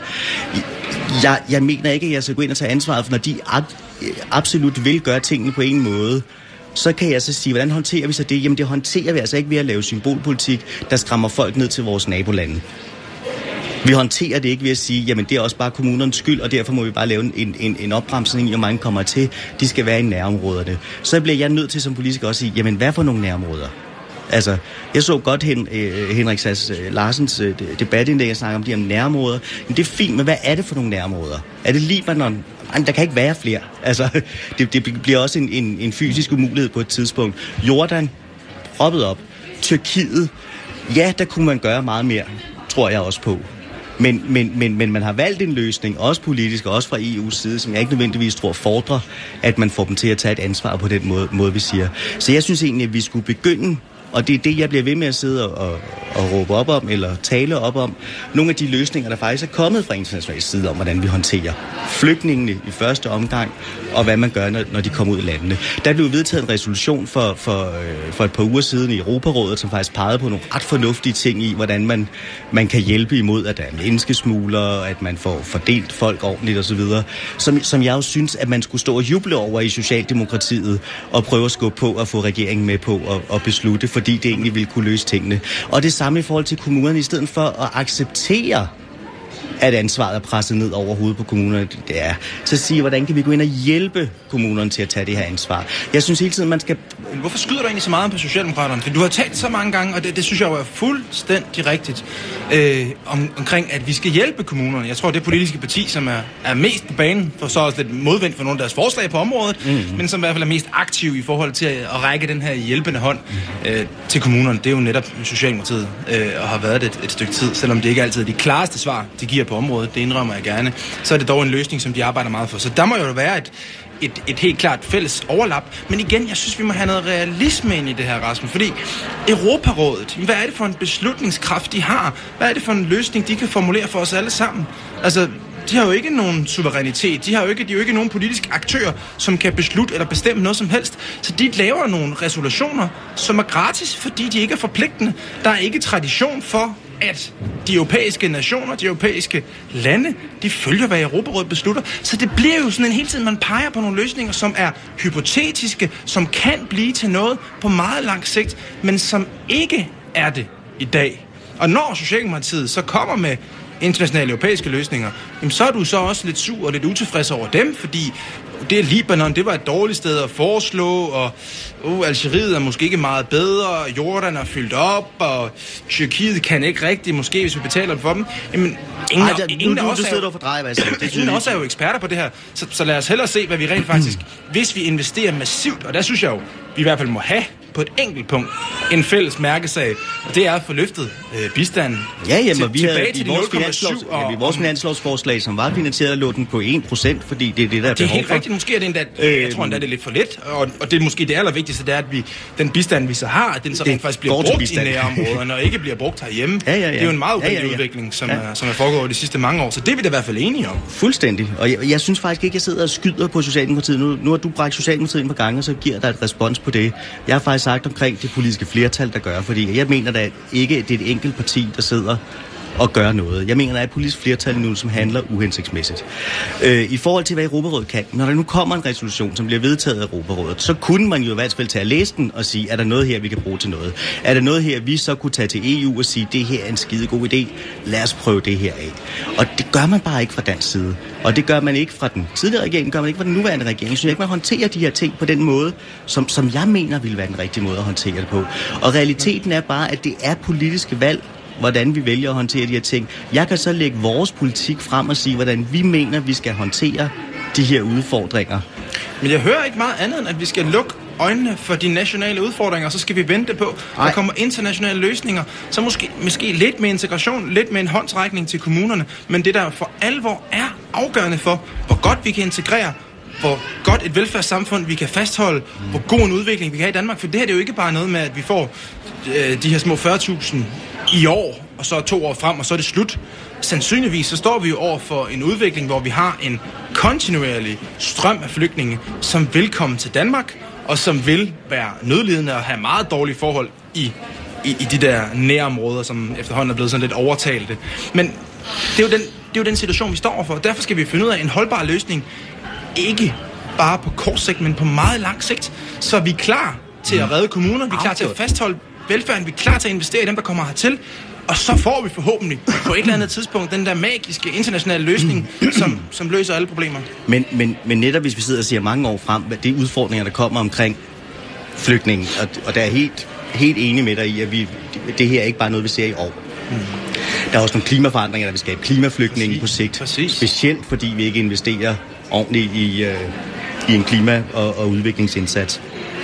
Jeg, jeg mener ikke, at jeg skal gå ind og tage ansvaret, for når de ab- absolut vil gøre tingene på en måde, så kan jeg så sige, hvordan håndterer vi så det? Jamen det håndterer vi altså ikke ved at lave symbolpolitik, der skræmmer folk ned til vores nabolande. Vi håndterer det ikke ved at sige, jamen det er også bare kommunernes skyld, og derfor må vi bare lave en, en, en opbremsning i, hvor mange kommer til. De skal være i nærområderne. Så bliver jeg nødt til som politiker også at sige, jamen hvad for nogle nærområder? Altså, jeg så godt Hen, øh, Henrik Sass øh, Larsens øh, debatindlæg, jeg snakker om de her nærområder. Men det er fint, men hvad er det for nogle nærområder? Er det Libanon? Jamen, der kan ikke være flere. Altså, det, det bliver også en, en, en fysisk umulighed på et tidspunkt. Jordan, proppet op. Tyrkiet, ja, der kunne man gøre meget mere, tror jeg også på. Men, men, men, men man har valgt en løsning, også politisk og også fra E U's side, som jeg ikke nødvendigvis tror fordrer, at man får dem til at tage et ansvar på den måde, måde vi siger. Så jeg synes egentlig, at vi skulle begynde, og det er det, jeg bliver ved med at sidde og, og, og råbe op om, eller tale op om, nogle af de løsninger, der faktisk er kommet fra international side om, hvordan vi håndterer flygtningene i første omgang, og hvad man gør, når, når de kommer ud i landene. Der blev vedtaget en resolution for, for, øh, for et par uger siden i Europarådet, som faktisk pegede på nogle ret fornuftige ting i, hvordan man, man kan hjælpe imod, at der er menneskesmuglere, at man får fordelt folk ordentligt osv., som, som jeg jo synes, at man skulle stå og juble over i Socialdemokratiet, og prøve at skubbe på at få regeringen med på at, at beslutte, fordi det egentlig ville kunne løse tingene. Og det samme i forhold til kommunerne, i stedet for at acceptere, at ansvaret er presset ned over hovedet på kommunerne, det er. Så sige, hvordan kan vi gå ind og hjælpe kommunerne til at tage det her ansvar? Jeg synes hele tiden, man skal... Hvorfor skyder du egentlig så meget på Socialdemokraterne? For du har talt så mange gange, og det, det synes jeg jo er fuldstændig rigtigt, øh, om, omkring, at vi skal hjælpe kommunerne. Jeg tror, det politiske parti, som er, er mest på banen, for så også lidt modvendt for nogle af deres forslag på området, mm-hmm. men som i hvert fald er mest aktiv i forhold til at, at række den her hjælpende hånd øh, til kommunerne. Det er jo netop Socialdemokratiet, øh, og har været det et, et stykke tid, selvom det ikke altid er de klareste svar, de giver på området, det indrømmer jeg gerne, så er det dog en løsning, som de arbejder meget for. Så der må jo være et, et, et helt klart fælles overlap. Men igen, jeg synes, vi må have noget realisme ind i det her, Rasmus. Fordi Europarådet, hvad er det for en beslutningskraft, de har? Hvad er det for en løsning, de kan formulere for os alle sammen? Altså, de har jo ikke nogen suverænitet. De har jo ikke, de er jo ikke nogen politiske aktører, som kan beslutte eller bestemme noget som helst. Så de laver nogle resolutioner, som er gratis, fordi de ikke er forpligtende. Der er ikke tradition for, at de europæiske nationer, de europæiske lande, de følger, hvad Europarådet beslutter. Så det bliver jo sådan en hele tiden, man peger på nogle løsninger, som er hypotetiske, som kan blive til noget på meget lang sigt, men som ikke er det i dag. Og når Socialdemokratiet så kommer med internationale europæiske løsninger, jamen så er du så også lidt sur og lidt utilfreds over dem, fordi det er Libanon, det var et dårligt sted at foreslå, og uh, Algeriet er måske ikke meget bedre, Jordan er fyldt op, og Tyrkiet kan ikke rigtigt, måske hvis vi betaler for dem. Jamen, ingen, Ej, der, ingen nu, af nu, os du er sidder jo, og fordrejer, hvad jeg siger. Det ingen af os er jo eksperter på det her, så, så lad os hellere se, hvad vi rent faktisk, hvis vi investerer massivt, og der synes jeg jo, vi i hvert fald må have på et enkelt punkt en fælles mærkesag, og det er at få løftet øh, bistanden ja, jamen, til, vi tilbage havde, til i de vores, nul komma finanslovs, syv. ja, i vores finanslovsforslag, som var finansieret, lå den på en procent, fordi det er det, der er Det er behov helt for. rigtigt. Måske er det endda, øh, jeg tror endda, det er lidt for lidt, og, og det er måske det allervigtigste, det er, at vi, den bistand, vi så har, at den så rent faktisk bliver brugt i nærområderne, og ikke bliver brugt herhjemme. Ja, ja, ja. Det er jo en meget uheldig ja, ja, ja. udvikling, som, ja. er, som er foregået de sidste mange år, så det er vi da i hvert fald enige om. Fuldstændig. Og jeg, jeg synes faktisk ikke, jeg sidder og skyder på Socialdemokratiet. Nu, nu har du bragt Socialdemokratiet ind på gange, og så giver der et respons på det. Jeg har faktisk sagt omkring det politiske flertal, der gør, fordi jeg mener da ikke, at det er et enkelt parti, der sidder og gør noget. Jeg mener, der er et politisk flertal nu, som handler uhensigtsmæssigt. Øh, I forhold til, hvad Europarådet kan, når der nu kommer en resolution, som bliver vedtaget af Europarådet, så kunne man jo i hvert fald tage at læse den og sige, er der noget her, vi kan bruge til noget? Er der noget her, vi så kunne tage til E U og sige, det her er en skide god idé, lad os prøve det her af. Og det gør man bare ikke fra dansk side. Og det gør man ikke fra den tidligere regering, det gør man ikke fra den nuværende regering. Så jeg ikke, man håndterer de her ting på den måde, som, som jeg mener ville være den rigtige måde at håndtere det på. Og realiteten er bare, at det er politiske valg, hvordan vi vælger at håndtere de her ting. Jeg kan så lægge vores politik frem og sige, hvordan vi mener, vi skal håndtere de her udfordringer. Men jeg hører ikke meget andet, end at vi skal lukke øjnene for de nationale udfordringer, så skal vi vente på, at der kommer internationale løsninger, så måske, måske lidt med integration, lidt med en håndsrækning til kommunerne, men det der for alvor er afgørende for, hvor godt vi kan integrere, hvor godt et velfærdssamfund vi kan fastholde, mm. hvor god en udvikling vi kan have i Danmark, for det her det er jo ikke bare noget med, at vi får øh, de her små fyrre tusind i år, og så to år frem, og så er det slut. Sandsynligvis så står vi jo over for en udvikling, hvor vi har en kontinuerlig strøm af flygtninge, som vil komme til Danmark, og som vil være nødlidende og have meget dårlige forhold i, i, i de der nærområder, som efterhånden er blevet sådan lidt overtalte. Men det er jo den, det er jo den situation, vi står overfor. Derfor skal vi finde ud af en holdbar løsning, ikke bare på kort sigt, men på meget lang sigt, så vi er klar til at redde kommuner, vi er klar til at fastholde velfærden, vi er klar til at investere i dem, der kommer hertil, og så får vi forhåbentlig på et eller andet tidspunkt den der magiske internationale løsning, som, som løser alle problemer. Men, men, men netop hvis vi sidder og siger mange år frem, hvad det er udfordringer, der kommer omkring flygtningen, og, og der er helt, helt enig med dig i, at vi, det her er ikke bare noget, vi ser i år. Mm. Der er også nogle klimaforandringer, der vil skabe klimaflygtninge på sigt. Præcis. Specielt fordi vi ikke investerer ordentligt i, øh, i en klima- og, og udviklingsindsats.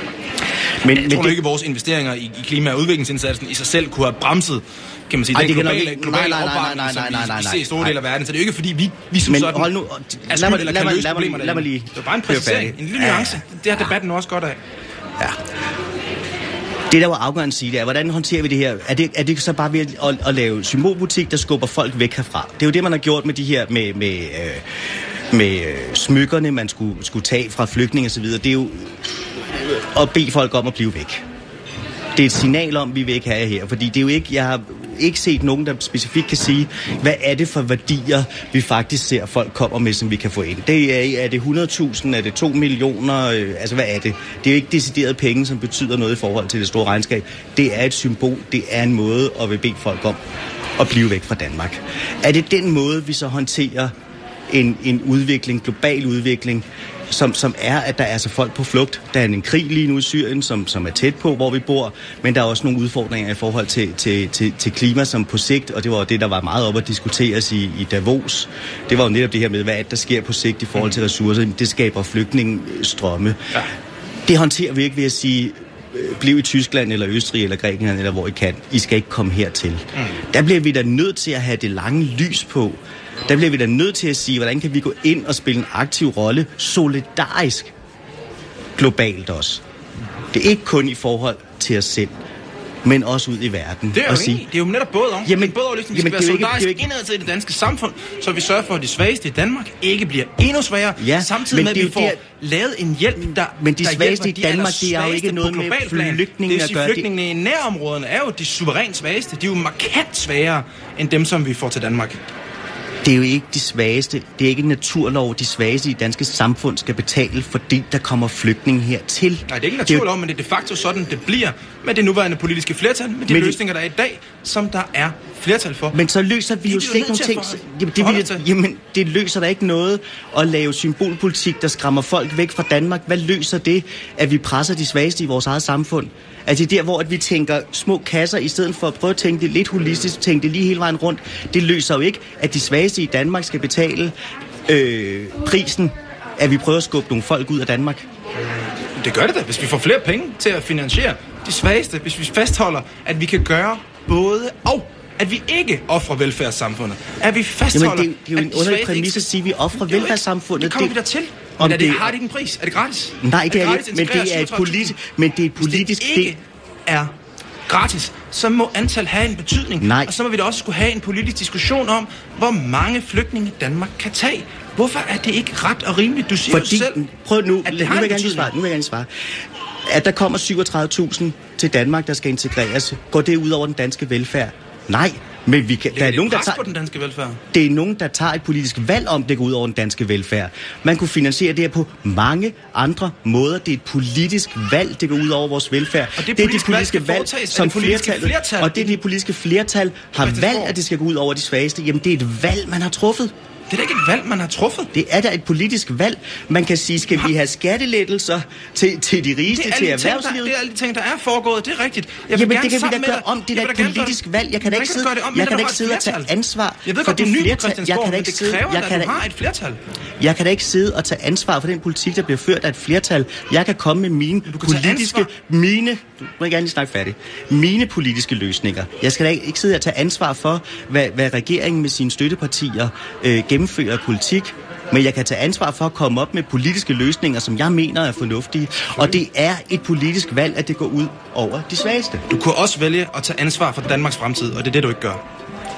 Men, jeg tror det... ikke, at vores investeringer i, i klima- og udviklingsindsatsen i sig selv kunne have bremset, kan man sige, Ej, den globale, ikke... globale nej, nej, opvarmning, som vi, vi ser i store dele af verden. Så det er jo ikke, fordi vi, vi som Men sådan hold nu, er skyld, eller kan løse problemerne. Lad mig lige... Det var bare en præcisering, en lille nuance. Det har debatten også godt af. Ja. Det, der var afgørende at sige, det er, hvordan håndterer vi det her? Er det, er det så bare ved at, at, at lave symbolbutik, der skubber folk væk herfra? Det er jo det, man har gjort med de her, med, med, øh, med øh, smykkerne, man skulle, skulle tage fra flygtninge og så videre. Det er jo at bede folk om at blive væk. Det er et signal om, at vi vil ikke have jer her, fordi det er jo ikke, jeg har ikke set nogen, der specifikt kan sige, hvad er det for værdier, vi faktisk ser, folk kommer med, som vi kan få ind. Det er, er det hundrede tusind, er det to millioner, øh, altså hvad er det? Det er jo ikke deciderede penge, som betyder noget i forhold til det store regnskab. Det er et symbol, det er en måde at vil bede folk om at blive væk fra Danmark. Er det den måde, vi så håndterer en, en udvikling, global udvikling, Som, som er, at der er altså folk på flugt. Der er en krig lige nu i Syrien, som, som er tæt på, hvor vi bor, men der er også nogle udfordringer i forhold til, til, til, til klima, som på sigt, og det var det, der var meget op at diskuteres i, i Davos. Det var jo netop det her med, hvad der sker på sigt i forhold til ressourcer. Det skaber flygtningestrømme. Ja. Det håndterer vi ikke ved at sige, bliv i Tyskland, eller Østrig, eller Grækenland, eller hvor I kan. I skal ikke komme hertil. Mm. Der bliver vi da nødt til at have det lange lys på. Der bliver vi da nødt til at sige, hvordan kan vi gå ind og spille en aktiv rolle, solidarisk, globalt også. Det er ikke kun i forhold til os selv. men også ud i verden. Det er jo sige, det er jo netop både om. Jamen, både over, ligesom, vi jamen, skal være solidarisk ikke... indad til det danske samfund, så vi sørger for, at de svageste i Danmark ikke bliver endnu svagere, ja, samtidig med, at vi får der... lavet en hjælp, der Men de der svageste i de Danmark, det er jo ikke noget med flygtninge at gøre. Flygtningene i nærområderne er jo de suverænt svageste. De er jo markant svagere end dem, som vi får til Danmark. Det er jo ikke de svageste. Det er ikke en naturlov, de svageste i danske samfund skal betale, fordi der kommer flygtninge hertil. Nej, det er ikke en naturlov, det jo... men det er de facto sådan, det bliver med det nuværende politiske flertal, med de men løsninger, der er i dag, som der er flertal for. Men så løser vi jo slet ikke nogle ting. Jamen, det, vil, jamen, det løser der ikke noget at lave symbolpolitik, der skræmmer folk væk fra Danmark. Hvad løser det, at vi presser de svageste i vores eget samfund? Altså der, hvor at vi tænker små kasser, i stedet for at prøve at tænke det lidt holistisk, tænke det lige hele vejen rundt, det løser jo ikke, at de svageste i Danmark skal betale øh, prisen, at vi prøver at skubbe nogle folk ud af Danmark. Det gør det da, hvis vi får flere penge til at finansiere de svageste, hvis vi fastholder, at vi kan gøre både og. At vi ikke offrer velfærdssamfundet. At vi fastholder... Jamen, det, det er jo en underlig præmis at sige, at vi offrer velfærdssamfundet. Det kommer vi der til. Men er det, har det ikke en pris? Er det gratis? Nej, det er, er det ikke. Men det er et politisk... Men det er et politisk... Hvis det ikke er gratis, så må antal have en betydning. Nej. Og så må vi da også skulle have en politisk diskussion om, hvor mange flygtninge Danmark kan tage. Hvorfor er det ikke ret og rimeligt? Du siger Fordi, jo selv, prøv nu, at det nu har vil en jeg gerne svare. Nu vil jeg gerne svare. At der kommer syvogtredive tusind til Danmark, der skal integreres, går det ud over den danske velfærd? Nej, men vi kan, der er nogen, der tager, på den danske velfærd. Det er nogen, der tager et politisk valg om, det går ud over den danske velfærd. Man kunne finansiere det her på mange andre måder. Det er et politisk valg, det går ud over vores velfærd. Og det, det er det politiske valg, valg som flertal, flertal, og det er det politiske flertal har valgt, at det skal gå ud over de svageste. Jamen, det er et valg, man har truffet. Det er da ikke et valg, man har truffet. Det er da et politisk valg. Man kan sige, skal vi have skattelettelser til, til de rigeste, til erhvervslivet? Det er alle de ting, der er foregået. Det er rigtigt. Jeg Jamen, det kan vi da gøre om. Det er da et politisk valg. Jeg kan da ikke sidde, jeg kan da ikke sidde og tage ansvar for det flertal. Jeg kan da ikke sidde, jeg kan da, har et flertal. Jeg kan da ikke sidde og tage ansvar for den politik, der bliver ført af et flertal. Jeg kan komme med mine politiske, mine, du må gerne lige snakke færdig, mine politiske løsninger. Jeg skal da ikke sidde og tage ansvar for, hvad, hvad regeringen med sine støttepartier øh, gennemfører politik, men jeg kan tage ansvar for at komme op med politiske løsninger, som jeg mener er fornuftige, og det er et politisk valg, at det går ud over de svageste. Du kunne også vælge at tage ansvar for Danmarks fremtid, og det er det, du ikke gør.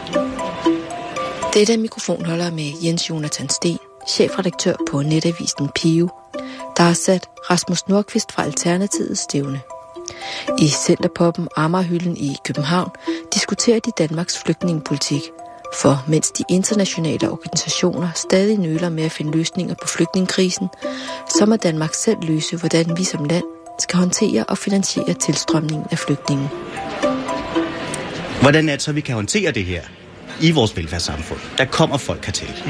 Dette er mikrofonholder med Jens Jonathan Sten, chefredaktør på netavisen Pio, der har sat Rasmus Nordqvist fra Alternativets stævne. I Centerpoppen Amagerhylden i København diskuterer de Danmarks flygtningepolitik. For mens de internationale organisationer stadig nøler med at finde løsninger på flygtningekrisen, så må Danmark selv løse, hvordan vi som land skal håndtere og finansiere tilstrømningen af flygtninge. Hvordan er det så, vi kan håndtere det her i vores velfærdssamfund? Der kommer folk hertil. Mm.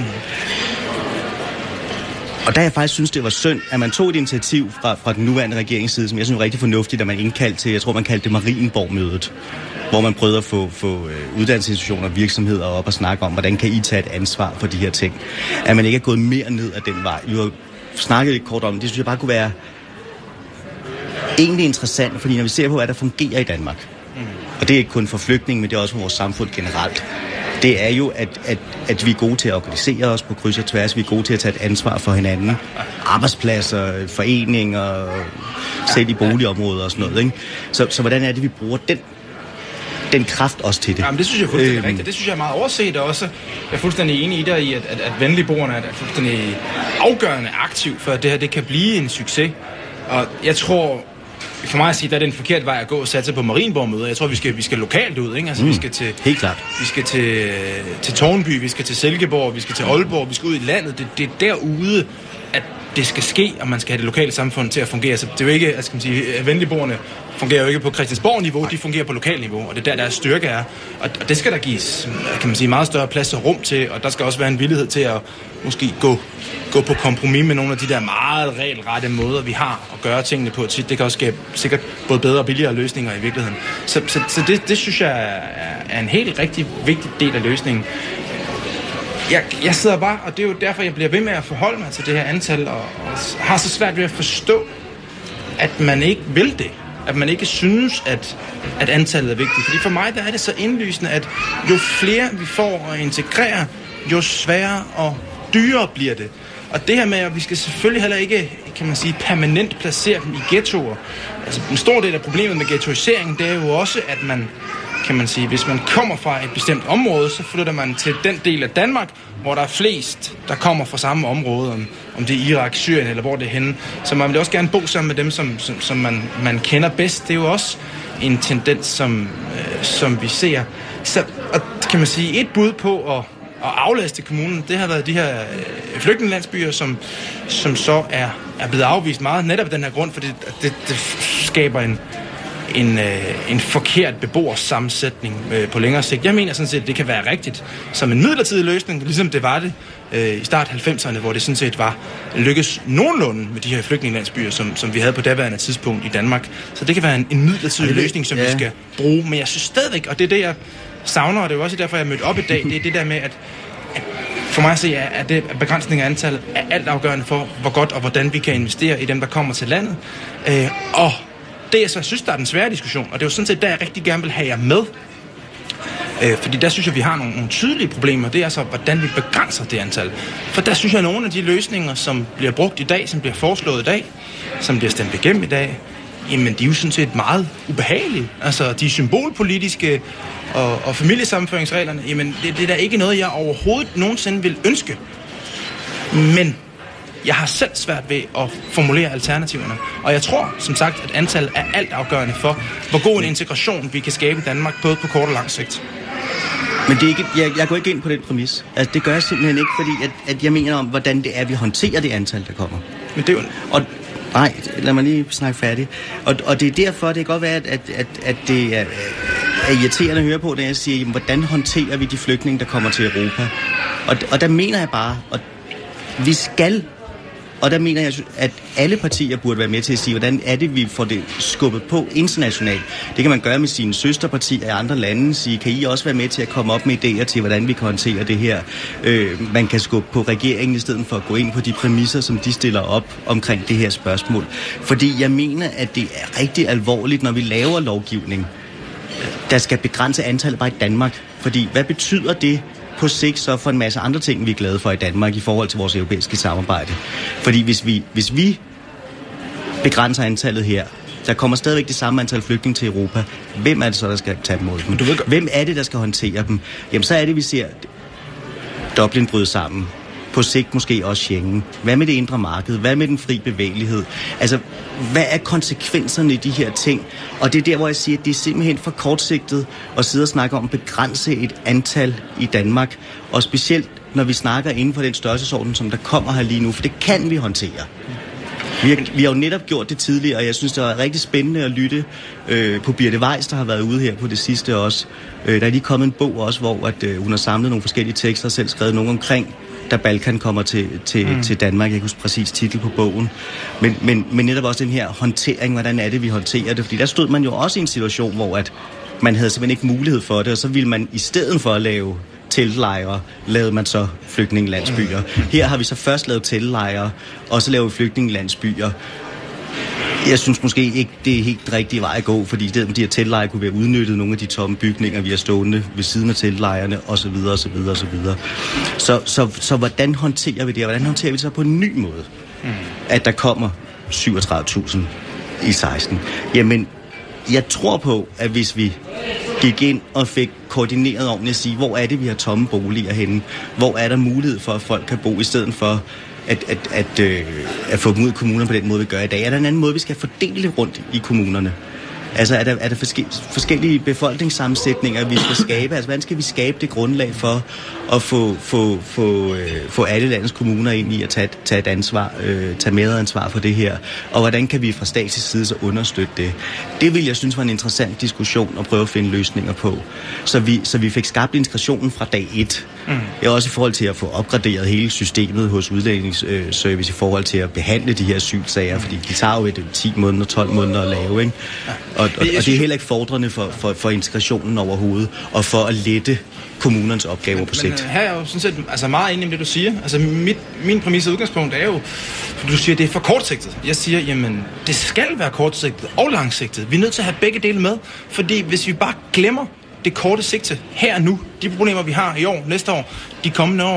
Og der jeg faktisk synes, det var synd, at man tog et initiativ fra, fra den nuværende regerings side, som jeg synes er rigtig fornuftigt, at man indkaldte til, jeg tror, man kaldte det Marienborg-mødet, hvor man prøvede at få, få uh, uddannelsesinstitutioner og virksomheder op og snakke om, hvordan kan I tage et ansvar for de her ting. At man ikke er gået mere ned ad den vej. Vi har snakket lidt kort om det. Det synes jeg bare kunne være egentlig interessant, fordi når vi ser på, hvad der fungerer i Danmark, mm. og det er ikke kun for flygtninge, men det er også for vores samfund generelt, det er jo, at, at, at vi er gode til at organisere os på kryds og tværs. Vi er gode til at tage et ansvar for hinanden. Arbejdspladser, foreninger, selv i boligområder og sådan noget. Ikke? Så, så hvordan er det, vi bruger den, den kraft også til det? Jamen, det synes jeg er fuldstændig øhm. rigtigt. Det synes jeg er meget overset også. Jeg er fuldstændig enig i dig i, at, at, at venligboerne er fuldstændig afgørende aktiv, for at det her det kan blive en succes. Og jeg tror... For mig at sige, der er det en forkert vej at gå og satse på Marienborg-møder. Jeg tror, vi skal, vi skal lokalt ud, ikke? Altså, mm, vi skal til, helt klart. Vi skal til, til Tårnby, vi skal til Silkeborg, vi skal til Aalborg, vi skal ud i landet. Det, det er derude, at det skal ske, og man skal have det lokale samfund til at fungere. Så det er jo ikke, altså, kan man sige, venligboerne fungerer jo ikke på Christiansborg-niveau, de fungerer på lokalniveau, og det er der, deres styrke er. Og, og det skal der gives, kan man sige, meget større plads og rum til, og der skal også være en villighed til at måske gå, gå på kompromis med nogle af de der meget regelrette måder, vi har at gøre tingene på tit. Det kan også skabe sikkert både bedre og billigere løsninger i virkeligheden. Så, så, så det, det synes jeg er, er en helt rigtig vigtig del af løsningen. Jeg, jeg sidder bare, og det er jo derfor, jeg bliver ved med at forholde mig til det her antal, og, og har så svært ved at forstå, at man ikke vil det. At man ikke synes, at, at antallet er vigtigt. Fordi for mig der er det så indlysende, at jo flere vi får at integrere, jo sværere og dyrere bliver det. Og det her med, at vi skal selvfølgelig heller ikke kan man sige, permanent placere dem i ghettoer. Altså en stor del af problemet med ghettoisering, det er jo også, at man, kan man sige, hvis man kommer fra et bestemt område, så flytter man til den del af Danmark, hvor der er flest, der kommer fra samme område, om, om det er Irak, Syrien eller hvor det er henne. Så man vil også gerne bo sammen med dem, som, som, som man, man kender bedst. Det er jo også en tendens, som, øh, som vi ser. Så og, kan man sige, et bud på at, at aflaste kommunen, det har været de her øh, flygtningelandsbyer, som, som så er, er blevet afvist meget netop af den her grund, fordi det, det skaber en En, øh, en forkert beboersammensætning øh, på længere sigt. Jeg mener sådan set, at det kan være rigtigt som en midlertidig løsning, ligesom det var det øh, i start halvfemserne, hvor det sådan set var lykkes nogenlunde med de her flygtningelandsbyer, som, som vi havde på daværende tidspunkt i Danmark. Så det kan være en, en midlertidig det, løsning, som ja. vi skal bruge. Men jeg synes stadigvæk, og det er det, jeg savner, og det er også derfor, jeg mødte op i dag, det er det der med, at, at for mig at se, er det begrænsning af antal er alt afgørende for, hvor godt og hvordan vi kan investere i dem, der kommer til landet. Øh, og det, jeg så synes, der er den svære diskussion, og det er jo sådan set, der jeg rigtig gerne vil have jer med. Øh, fordi der synes jeg, vi har nogle, nogle tydelige problemer. Det er altså, hvordan vi begrænser det antal. For der synes jeg, at nogle af de løsninger, som bliver brugt i dag, som bliver foreslået i dag, som bliver stemt igennem i dag, jamen, de er jo sådan set meget ubehagelige. Altså, de symbolpolitiske og, og familiesammenføringsreglerne, jamen, det, det er da ikke noget, jeg overhovedet nogensinde vil ønske. Men jeg har selv svært ved at formulere alternativerne. Og jeg tror, som sagt, at antallet er alt afgørende for, hvor god en integration vi kan skabe i Danmark, både på kort og lang sigt. Men det er ikke, jeg, jeg går ikke ind på den præmis. Altså, det gør jeg simpelthen ikke, fordi at, at jeg mener om, hvordan det er, vi håndterer det antal, der kommer. Men det er jo... Og, nej, lad mig lige snakke færdig. Og, og det er derfor, det kan godt være, at, at, at, at det er, er irriterende at høre på, når jeg siger, jamen, hvordan håndterer vi de flygtninge, der kommer til Europa? Og, og der mener jeg bare, at vi skal... Og der mener jeg, at alle partier burde være med til at sige, hvordan er det, vi får det skubbet på internationalt. Det kan man gøre med sine søsterpartier i andre lande. Sige, kan I også være med til at komme op med idéer til, hvordan vi kan håndtere det her? Øh, man kan skubbe på regeringen i stedet for at gå ind på de præmisser, som de stiller op omkring det her spørgsmål. Fordi jeg mener, at det er rigtig alvorligt, når vi laver lovgivning, der skal begrænse antallet bare i Danmark. Fordi hvad betyder det på sigt så for en masse andre ting, vi er glade for i Danmark i forhold til vores europæiske samarbejde? Fordi hvis vi, hvis vi begrænser antallet her, der kommer stadigvæk det samme antal flygtninge til Europa. Hvem er det så, der skal tage imod dem? Hvem er det, der skal håndtere dem? Jamen, så er det, vi ser Dublin bryde sammen. På sigt måske også Schengen. Hvad med det indre marked? Hvad med den fri bevægelighed? Altså, hvad er konsekvenserne i de her ting? Og det er der, hvor jeg siger, at det er simpelthen for kortsigtet at sidde og snakke om at begrænse et antal i Danmark. Og specielt, når vi snakker inden for den størrelsesorden, som der kommer her lige nu. For det kan vi håndtere. Vi har, vi har jo netop gjort det tidligere, og jeg synes, det var rigtig spændende at lytte øh, på Birte Weiss, der har været ude her på det sidste også. Øh, der er lige kommet en bog også, hvor at, øh, hun har samlet nogle forskellige tekster og selv skrevet nogle omkring, da Balkan kommer til, til, mm. til Danmark. Jeg kan huske præcis titel på bogen. Men, men, men netop også den her håndtering, hvordan er det, vi håndterer det? Fordi der stod man jo også i en situation, hvor at man havde simpelthen ikke mulighed for det, og så ville man i stedet for at lave teltlejre, lavede man så flygtningelandsbyer. Mm. Her har vi så først lavet teltlejre, og så laver vi flygtningelandsbyer. Jeg synes måske ikke, det er helt rigtige vej at gå, fordi det, de her teltlejre kunne være udnyttet, nogle af de tomme bygninger, vi har stående ved siden af teltlejrene, osv., osv., osv. Så, så, så hvordan håndterer vi det, og hvordan håndterer vi det så på en ny måde? Mm. At der kommer syvogtredive tusind i seksten. Jamen, jeg tror på, at hvis vi gik ind og fik koordineret ordentligt at sige, hvor er det, vi har tomme boliger henne? Hvor er der mulighed for, at folk kan bo, i stedet for at, at, at, øh, at få dem ud i kommunerne på den måde, vi gør i dag? Er der en anden måde, vi skal fordele rundt i kommunerne? Altså, er der, er der forske- forskellige befolkningssammensætninger, vi skal skabe? Altså, hvordan skal vi skabe det grundlag for at få, få, få, øh, få alle landets kommuner ind i at tage, tage et ansvar, øh, tage medansvar for det her? Og hvordan kan vi fra statslig side så understøtte det? Det vil jeg synes var en interessant diskussion at prøve at finde løsninger på. Så vi, så vi fik skabt integrationen fra dag et. Mm. Det er også i forhold til at få opgraderet hele systemet hos udlændingsservice i forhold til at behandle de her asylsager, fordi de tager jo et ti måneder, tolv måneder at lave, ikke? Og, og, og det er heller ikke fordrende for, for, for integrationen overhovedet, og for at lette kommunernes opgaver på sigt. Men her er jeg jo sådan set altså meget enig i det, du siger. Altså mit, min præmis og udgangspunkt er jo, du siger, det er for kortsigtet. Jeg siger, jamen, det skal være kortsigtet og langsigtet. Vi er nødt til at have begge dele med, fordi hvis vi bare glemmer det korte sigte her og nu, de problemer, vi har i år, næste år, de kommende år,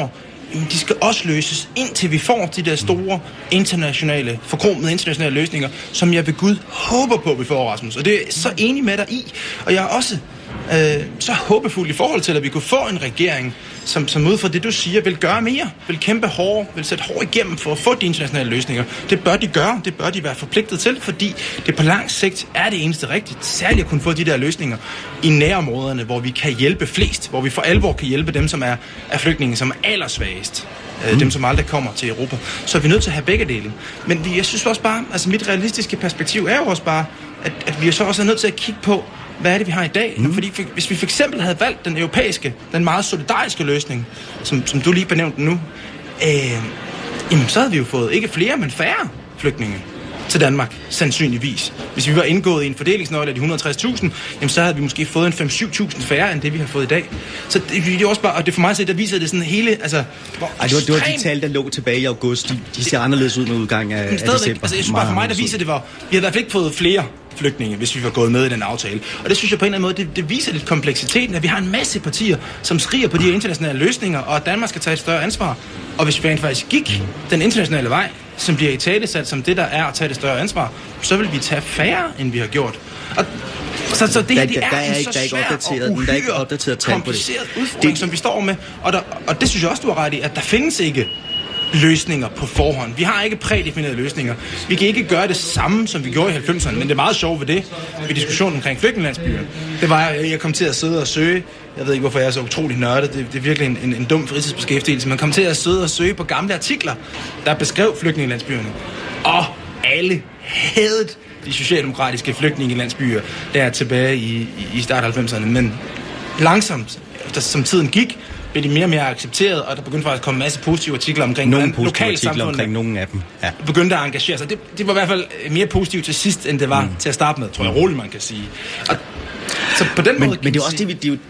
jamen, de skal også løses, indtil vi får de der store internationale, forkromede internationale løsninger, som jeg ved Gud håber på, vi får, Rasmus. Og det er jeg så enig med dig i. Og jeg er også øh, så håbefuld i forhold til, at vi kunne få en regering, som, som ud fra det, du siger, vil gøre mere, vil kæmpe hårdt, vil sætte hårdt igennem for at få de internationale løsninger. Det bør de gøre, det bør de være forpligtet til, fordi det på lang sigt er det eneste rigtigt, særligt at kunne få de der løsninger i nærområderne, hvor vi kan hjælpe flest, hvor vi for alvor kan hjælpe dem, som er, er flygtninge, som er allersvagest, mm. dem, som aldrig kommer til Europa. Så er vi nødt til at have begge dele. Men jeg synes også bare, altså mit realistiske perspektiv er jo også bare, at, at vi så også er nødt til at kigge på, hvad er det, vi har i dag? Mm. Fordi for, hvis vi for eksempel havde valgt den europæiske, den meget solidariske løsning, som, som du lige benævnte nu, øh, jamen, så havde vi jo fået ikke flere, men færre flygtninge til Danmark, sandsynligvis. Hvis vi var indgået i en fordelingsnøgle af de et hundrede og tres tusind, jamen, så havde vi måske fået en fem til syv tusind færre, end det, vi har fået i dag. Så det, det er også bare, og det for mig at se, der viser det sådan hele, altså... Ej, det, var, det var de tal, der lå tilbage i august. De, de ser anderledes ud med udgang af, af december. Altså, jeg synes bare for mig, der viser det var, vi havde i hvert fald ikke fået flere flygtninge, hvis vi var gået med i den aftale. Og det synes jeg på en eller anden måde, det, det viser lidt kompleksiteten, at vi har en masse partier, som skriger på de her internationale løsninger, og at Danmark skal tage et større ansvar. Og hvis vi rent faktisk gik den internationale vej, som bliver i talesat som det, der er at tage det større ansvar, så vil vi tage færre, end vi har gjort. Og så, så det her, det er, der, der er en ikke, så svær og uhyre kompliceret udfordring, som vi står med. Og, der, og det synes jeg også, du har ret i, at der findes ikke løsninger på forhånd. Vi har ikke prædefinerede løsninger. Vi kan ikke gøre det samme, som vi gjorde i halvfemserne, men det er meget sjovt ved det, ved diskussionen omkring flygtningelandsbyer. Det var, at jeg kom til at sidde og søge, jeg ved ikke, hvorfor jeg er så utrolig nørdet, det, det er virkelig en, en, en dum fritidsbeskæftigelse, man kom til at sidde og søge på gamle artikler, der beskrev flygtningelandsbyerne. Og alle hadede de socialdemokratiske flygtningelandsbyer, der er tilbage i, i, i start halvfemserne, men langsomt, efter, som tiden gik, blev de mere og mere accepteret, og der begyndte faktisk at komme en masse positive artikler omkring nogle positive artikler omkring nogle af dem. Ja. Begyndte at engagere sig. Det, det var i hvert fald mere positivt til sidst, end det var mm. til at starte med, tror jeg roligt, man kan sige. Og, så på den men, måde... Men det er også det, vi... Det er jo,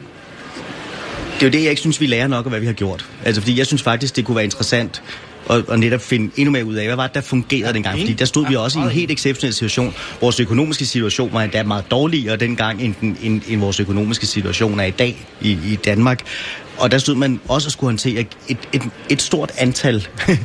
det er jo det, jeg ikke synes, vi lærer nok af, hvad vi har gjort. Altså, fordi jeg synes faktisk, det kunne være interessant og, og netop finde endnu mere ud af, hvad var det, der fungerede dengang. Fordi der stod vi også i en helt exceptionel situation. Vores økonomiske situation var endda meget dårligere dengang, end, den, end, end vores økonomiske situation er i dag i, i Danmark. Og der stod man også at skulle håndtere et, et, et stort antal.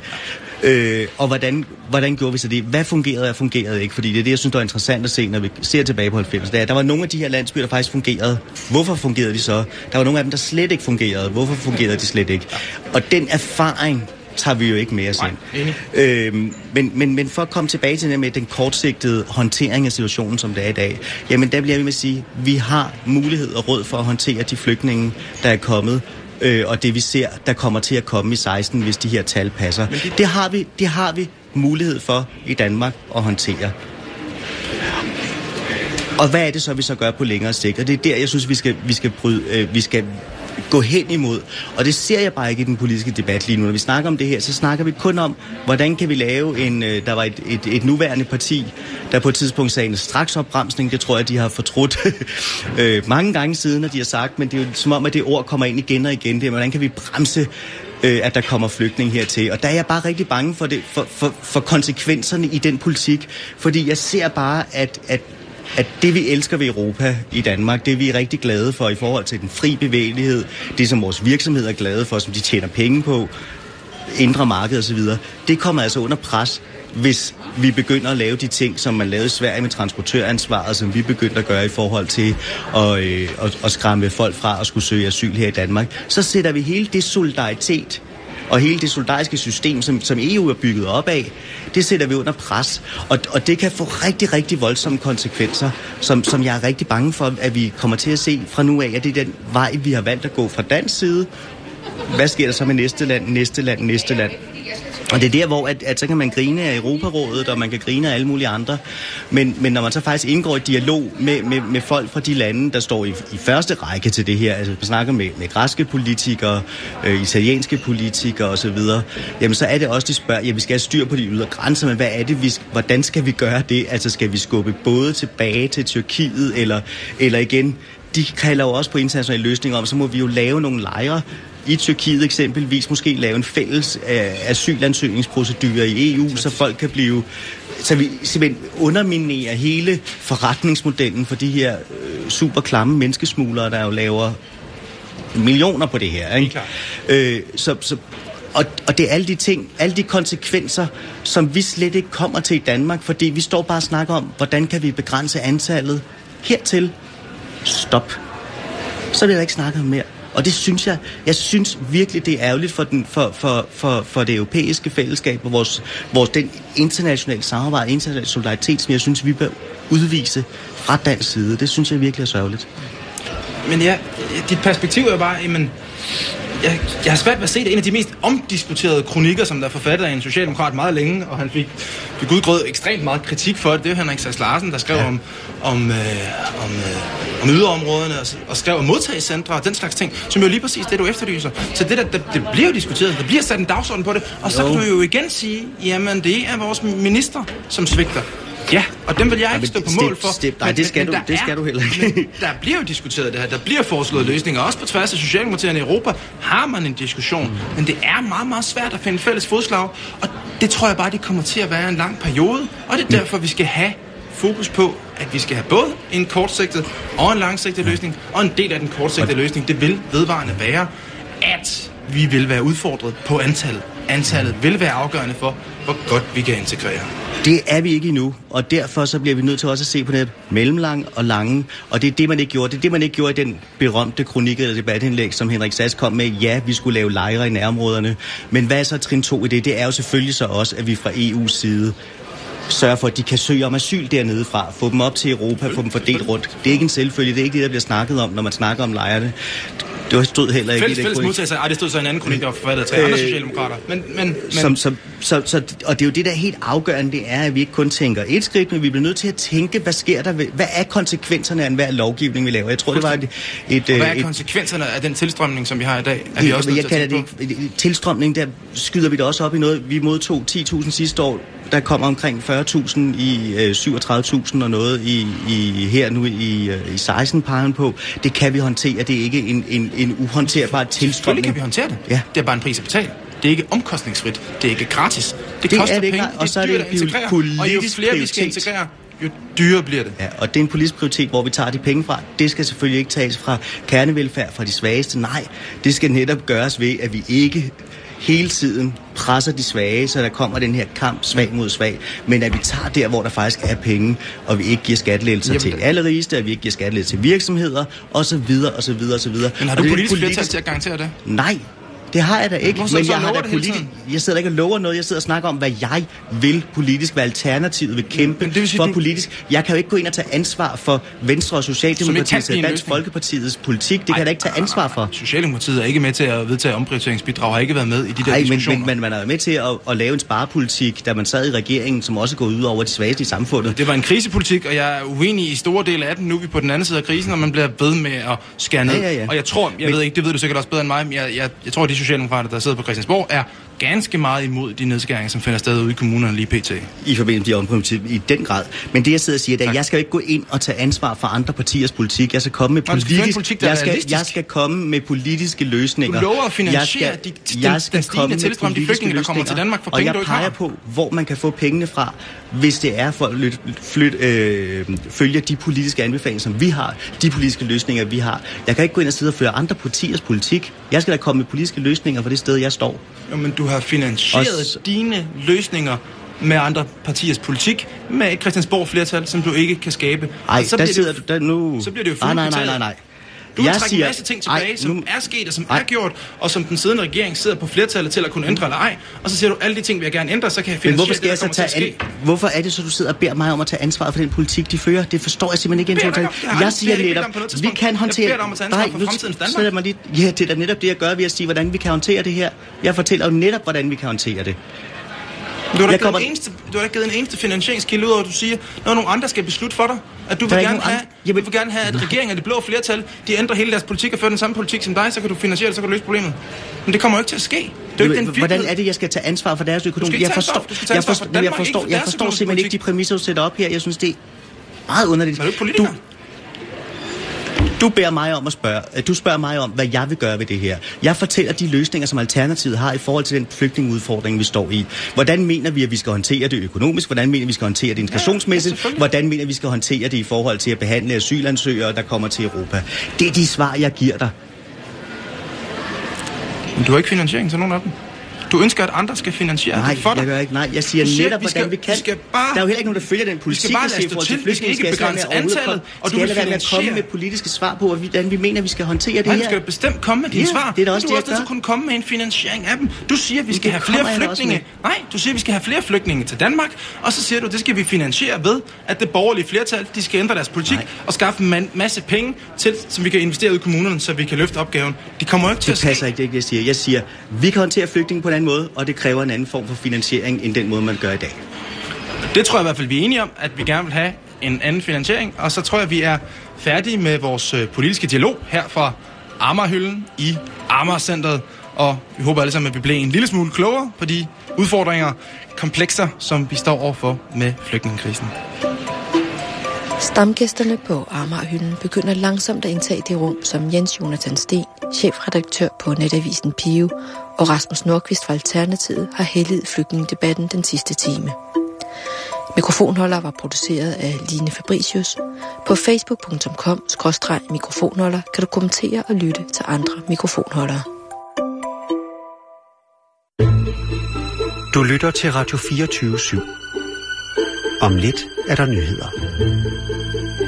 øh, og hvordan, hvordan gjorde vi så det? Hvad fungerede og hvad fungerede ikke? Fordi det er det, jeg synes, der er interessant at se, når vi ser tilbage på halvfemserne. Der, der var nogle af de her landsbyer, der faktisk fungerede. Hvorfor fungerede de så? Der var nogle af dem, der slet ikke fungerede. Hvorfor fungerede de slet ikke? Og den erfaring tager vi jo ikke med os ind. Øhm, men, men, men for at komme tilbage til det med den kortsigtede håndtering af situationen, som det er i dag, jamen der bliver vi med at sige, at vi har mulighed og råd for at håndtere de flygtninge, der er kommet, øh, og det vi ser, der kommer til at komme i seksten, hvis de her tal passer. Det... Det, har vi, det har vi mulighed for i Danmark at håndtere. Og hvad er det så, vi så gør på længere sigt? Og det er der, jeg synes, vi skal, vi skal, bryde, øh, vi skal gå hen imod. Og det ser jeg bare ikke i den politiske debat lige nu. Når vi snakker om det her, så snakker vi kun om, hvordan kan vi lave en... Øh, der var et, et, et nuværende parti, der på et tidspunkt sagde en straksopbremsning. Det tror jeg, de har fortrudt øh, mange gange siden, at de har sagt, men det er jo som om, at det ord kommer ind igen og igen. Det er, hvordan kan vi bremse, øh, at der kommer flygtninge hertil? Og der er jeg bare rigtig bange for, det, for, for, for konsekvenserne i den politik. Fordi jeg ser bare, at... at at det, vi elsker ved Europa i Danmark, det vi er rigtig glade for i forhold til den fri bevægelighed, det som vores virksomheder er glade for, som de tjener penge på, indre marked osv., det kommer altså under pres, hvis vi begynder at lave de ting, som man lavede i Sverige med transportøransvaret, som vi begyndte at gøre i forhold til at, øh, at, at skræmme folk fra at skulle søge asyl her i Danmark. Så sætter vi hele det solidaritet og hele det solidariske system, som, som E U er bygget op af, det sætter vi under pres. Og, og det kan få rigtig, rigtig voldsomme konsekvenser, som, som jeg er rigtig bange for, at vi kommer til at se fra nu af, at det er den vej, vi har valgt at gå fra dansk side. Hvad sker der så med næste land, næste land, næste land? Og det er der, hvor at, at så kan man grine af Europarådet, og man kan grine af alle mulige andre. Men, men når man så faktisk indgår i dialog med, med, med folk fra de lande, der står i, i første række til det her, altså man snakker med, med græske politikere, øh, italienske politikere osv., jamen så er det også, de spørger, ja, vi skal have styr på de ydre grænser, men hvad er det, vi, hvordan skal vi gøre det? Altså skal vi skubbe både tilbage til Tyrkiet, eller, eller igen, de kalder jo også på internationale løsninger om, så må vi jo lave nogle lejre, i Tyrkiet eksempelvis måske lave en fælles øh, asylansøgningsprocedure i E U, så folk kan blive... Så vi simpelthen underminerer hele forretningsmodellen for de her øh, super klamme menneskesmuglere, der jo laver millioner på det her. Ikke? Øh, så, så, Og, og det er alle de ting, alle de konsekvenser, som vi slet ikke kommer til i Danmark, fordi vi står bare og snakker om, hvordan kan vi begrænse antallet hertil. Stop. Så vil jeg ikke snakke om mere. Og det synes jeg, jeg synes virkelig, det er ærgerligt for, den, for, for, for, for det europæiske fællesskab og vores, vores den internationale samarbejde, internationale solidaritet, som jeg synes, vi bør udvise fra dansk side. Det synes jeg virkelig er sørgeligt. Men ja, dit perspektiv er bare, jamen, jeg, jeg har svært ved at se det. En af de mest omdiskuterede kronikker, som der er forfattet af en socialdemokrat meget længe, og han fik, fik udgrødet ekstremt meget kritik for det. Det er Henrik Sass Larsen, der skrev ja. om, om, øh, om, øh, om yderområderne og, og skrev om modtagscentre og den slags ting, som jo lige præcis det, du efterlyser. Så det, der, det, det bliver jo diskuteret, der bliver sat en dagsorden på det, og så jo. kan du jo igen sige, jamen det er vores minister, som svigter. Ja, og dem vil jeg ikke stå på mål for. Step, nej, det skal, men, du, det skal er, du heller ikke. Der bliver jo diskuteret det her. Der bliver foreslået løsninger. Også på tværs af Socialdemokratiet i Europa har man en diskussion. Mm. Men det er meget, meget svært at finde fælles fodslag. Og det tror jeg bare, det kommer til at være en lang periode. Og det er derfor, vi skal have fokus på, at vi skal have både en kortsigtet og en langsigtet løsning. Og en del af den kortsigtede løsning, det vil vedvarende være, at vi vil være udfordret på antallet. Antallet vil være afgørende for, hvor godt vi kan integrere. Det er vi ikke endnu, og derfor så bliver vi nødt til også at se på det mellemlang og lange, og det er det, man ikke gjorde. Det er det, man ikke gjorde i den berømte kronik eller debatindlæg, som Henrik Sass kom med. Ja, vi skulle lave lejre i nærområderne, men hvad er så trin to i det? Det er jo selvfølgelig så også, at vi fra E U's side sørger for, at de kan søge om asyl dernede fra, få dem op til Europa, få dem fordelt rundt. Det er ikke en selvfølge, det er ikke det, der bliver snakket om, når man snakker om lejrene. Det stod heller ikke fælles, i det. Fælles modtagelse. Ej, det stod så en anden kronik, der var forfattet af tre øh, andre socialdemokrater. Men, men, men... Som, som, så, så, og det er jo det, der er helt afgørende, det er, at vi ikke kun tænker et skridt, men vi bliver nødt til at tænke, hvad sker der ved, hvad er konsekvenserne af enhver lovgivning, vi laver? Jeg tror, det var et... et hvad er et, konsekvenserne af den tilstrømning, som vi har i dag? Er det, vi også jeg kalder det tilstrømning, der skyder vi det også op i noget. Vi modtog ti tusind sidste år, der kommer omkring fyrre tusind i øh, syvogtredive tusind og noget i, i, her nu i, øh, i seksten peger på. Det kan vi håndtere, det er ikke en, en, en uhåndterbar tilstrømning. Selvfølgelig kan vi håndtere det. Ja. Det er bare en pris at betale. Det er ikke omkostningsfrit. Det er ikke gratis. Det, det koster det penge. Og så er det en politisk og jo flere prioritet. Vi skal integrere, jo dyrere bliver det. Ja, og det er en politisk prioritet, hvor vi tager de penge fra. Det skal selvfølgelig ikke tages fra kernevelfærd, fra de svageste. Nej, det skal netop gøres ved, at vi ikke hele tiden presser de svage, så der kommer den her kamp svag mod svag, men at vi tager der, hvor der faktisk er penge, og vi ikke giver skattelettelser til alle rigeste, at vi ikke giver skattelettelser til virksomheder, og så videre, og så videre, og så videre. Men har du politisk, politisk flertal til at garantere det? Nej. Det har jeg da ikke, Hvorfor men så jeg har da politisk. Jeg sidder ikke og lover noget, jeg sidder og snakker om, hvad jeg vil politisk, hvad alternativet vil kæmpe men, men for politisk. Jeg kan jo ikke gå ind og tage ansvar for Venstre og Socialdemokratiet og Dansk Folkepartiets politik. Det kan jeg da ikke tage ansvar for. Socialdemokratiet er ikke med til at vedtage omprioriteringsbidrag, har ikke været med i de der Ej, diskussioner. Men, men man er med til at, at lave en sparepolitik, da man sad i regeringen, som også går ud over de svageste i samfundet. Det var en krisepolitik, og jeg er uenig i store dele af den. Nu er vi på den anden side af krisen, og man bliver ved med at skære ned. Ja, ja, ja. Og jeg tror, jeg men, ved ikke, det ved du sikkert også bedre end mig, men jeg, jeg, jeg tror, at de socialdemokrater, der sidder på Christiansborg, er ganske meget imod de nedskæringer, som finder sted ude i kommunerne lige pt. I forbindelse med de omprioriteringer i den grad. Men det, jeg sidder og siger, det er, at jeg skal ikke gå ind og tage ansvar for andre partiers politik. Jeg skal komme med politisk, politik, jeg, skal, jeg skal komme med politiske løsninger. Du lover at finansiere jeg skal, de, jeg skal den stigende tilstrøm, de flygtninge, der kommer til Danmark for penge, og jeg peger på, hvor man kan få pengene fra, hvis det er for at flyt, flyt, øh, følge de politiske anbefalinger, som vi har, de politiske løsninger, vi har. Jeg kan ikke gå ind og sidde og føre andre partiers politik. Jeg skal da komme med politiske løsninger for det sted, jeg står. Jo, men du har finansieret Også... dine løsninger med andre partiers politik, med et Christiansborg-flertal, som du ikke kan skabe. Ej, der sidder du der nu... Så bliver det jo fuldt nej, nej, nej, nej. Du vil trække en masse ting tilbage, ej, som nu, er sket og som ej. er gjort, og som den siddende regering sidder på flertallet til at kunne ændre eller ej. Og så siger du, alle de ting vil jeg gerne ændre, så kan jeg finansiere det, der kommer til at ske. An... Hvorfor er det så, du sidder og beder mig om at tage ansvaret for den politik, de fører? Det forstår jeg simpelthen ikke. Jeg, jeg, jeg siger netop, vi kan håndtere... Jeg beder dig om at tage ansvar for fremtidens Danmark. Lige... Ja, det er da netop det, jeg gør ved at sige, hvordan vi kan håndtere det her. Jeg fortæller jo netop, hvordan vi kan håndtere det. Du har da kommer... eneste, du har da givet en eneste finansieringskilde ud over, at du siger, når nogle andre skal beslutte for dig, at du vil gerne, have, jeg vil... vil gerne have, at regeringen af det blå flertal, de ændrer hele deres politik og fører den samme politik som dig, så kan du finansiere det, så kan du løse problemet. Men det kommer jo ikke til at ske. Det er jo ikke den hvordan er det, jeg skal tage ansvar for deres økonomi? Jeg forstår, jeg forstår, jeg forstår, jeg forstår simpelthen ikke de præmisser, du sætter op her. Jeg synes, det er meget underligt. Er du ikke politiker? Du beder mig om at spørge, du spørger mig om, hvad jeg vil gøre ved det her. Jeg fortæller de løsninger, som Alternativet har i forhold til den flygtningeudfordring, vi står i. Hvordan mener vi, at vi skal håndtere det økonomisk? Hvordan mener vi, at vi skal håndtere det integrationsmæssigt? Ja, hvordan mener vi, at vi skal håndtere det i forhold til at behandle asylansøgere, der kommer til Europa? Det er de svar, jeg giver dig. Men du har ikke finansiering til nogen af dem? Du ønsker, at andre skal finansiere nej, det for dig. Nej, jeg gør ikke. Nej, jeg siger, siger netop, vi skal, hvordan vi kan. Vi skal bare, der er jo heller ikke nogen, der følger den politik, vi skal bare der siger i forhold til flygtninge. Vi skal ikke begrænse antallet, og du vil finansiere. Med at komme med politiske svar på, hvordan vi mener, vi skal håndtere det nej, her. du skal bestemt komme med dine ja, svar. det er da også du det, også nødt til at kunne komme med en finansiering af dem. Du siger, at vi skal have flere flygtninge. Nej, du siger, at vi skal have flere flygtninge til Danmark, og så siger du, at det skal vi finansiere ved, at det borgerlige flertal, de skal ændre deres politik nej. og skaffe en masse penge til, som vi kan investere ud i kommunerne, så vi kan løfte opgaven. De kommer jo ikke til det at ske. Det passer ikke, det jeg siger. Jeg siger, vi kan håndtere flygtninge på en anden måde, og det kræver en anden form for finansiering, end den måde, man gør i dag. Det tror jeg i hvert fald, vi er enige om, at vi gerne vil have en anden finansiering, og så tror jeg, vi er færdige med vores politiske dialog her fra Amagerhylden i Amagercentret, og vi håber alle sammen, at vi bliver en lille smule klogere på de udfordringer, komplekser, som vi står overfor med flygtningekrisen. Stamgæsterne på Amagerhylden begynder langsomt at indtage det rum, som Jens Jonathan Sten, chefredaktør på netavisen Pio, og Rasmus Nordqvist fra Alternativet har helliget flygtningedebatten den sidste time. Mikrofonholder var produceret af Line Fabricius. På facebook punktum com skråstreg mikrofonholder kan du kommentere og lytte til andre mikrofonholdere. Du lytter til Radio fireogtyve syv. Om lidt er der nyheder.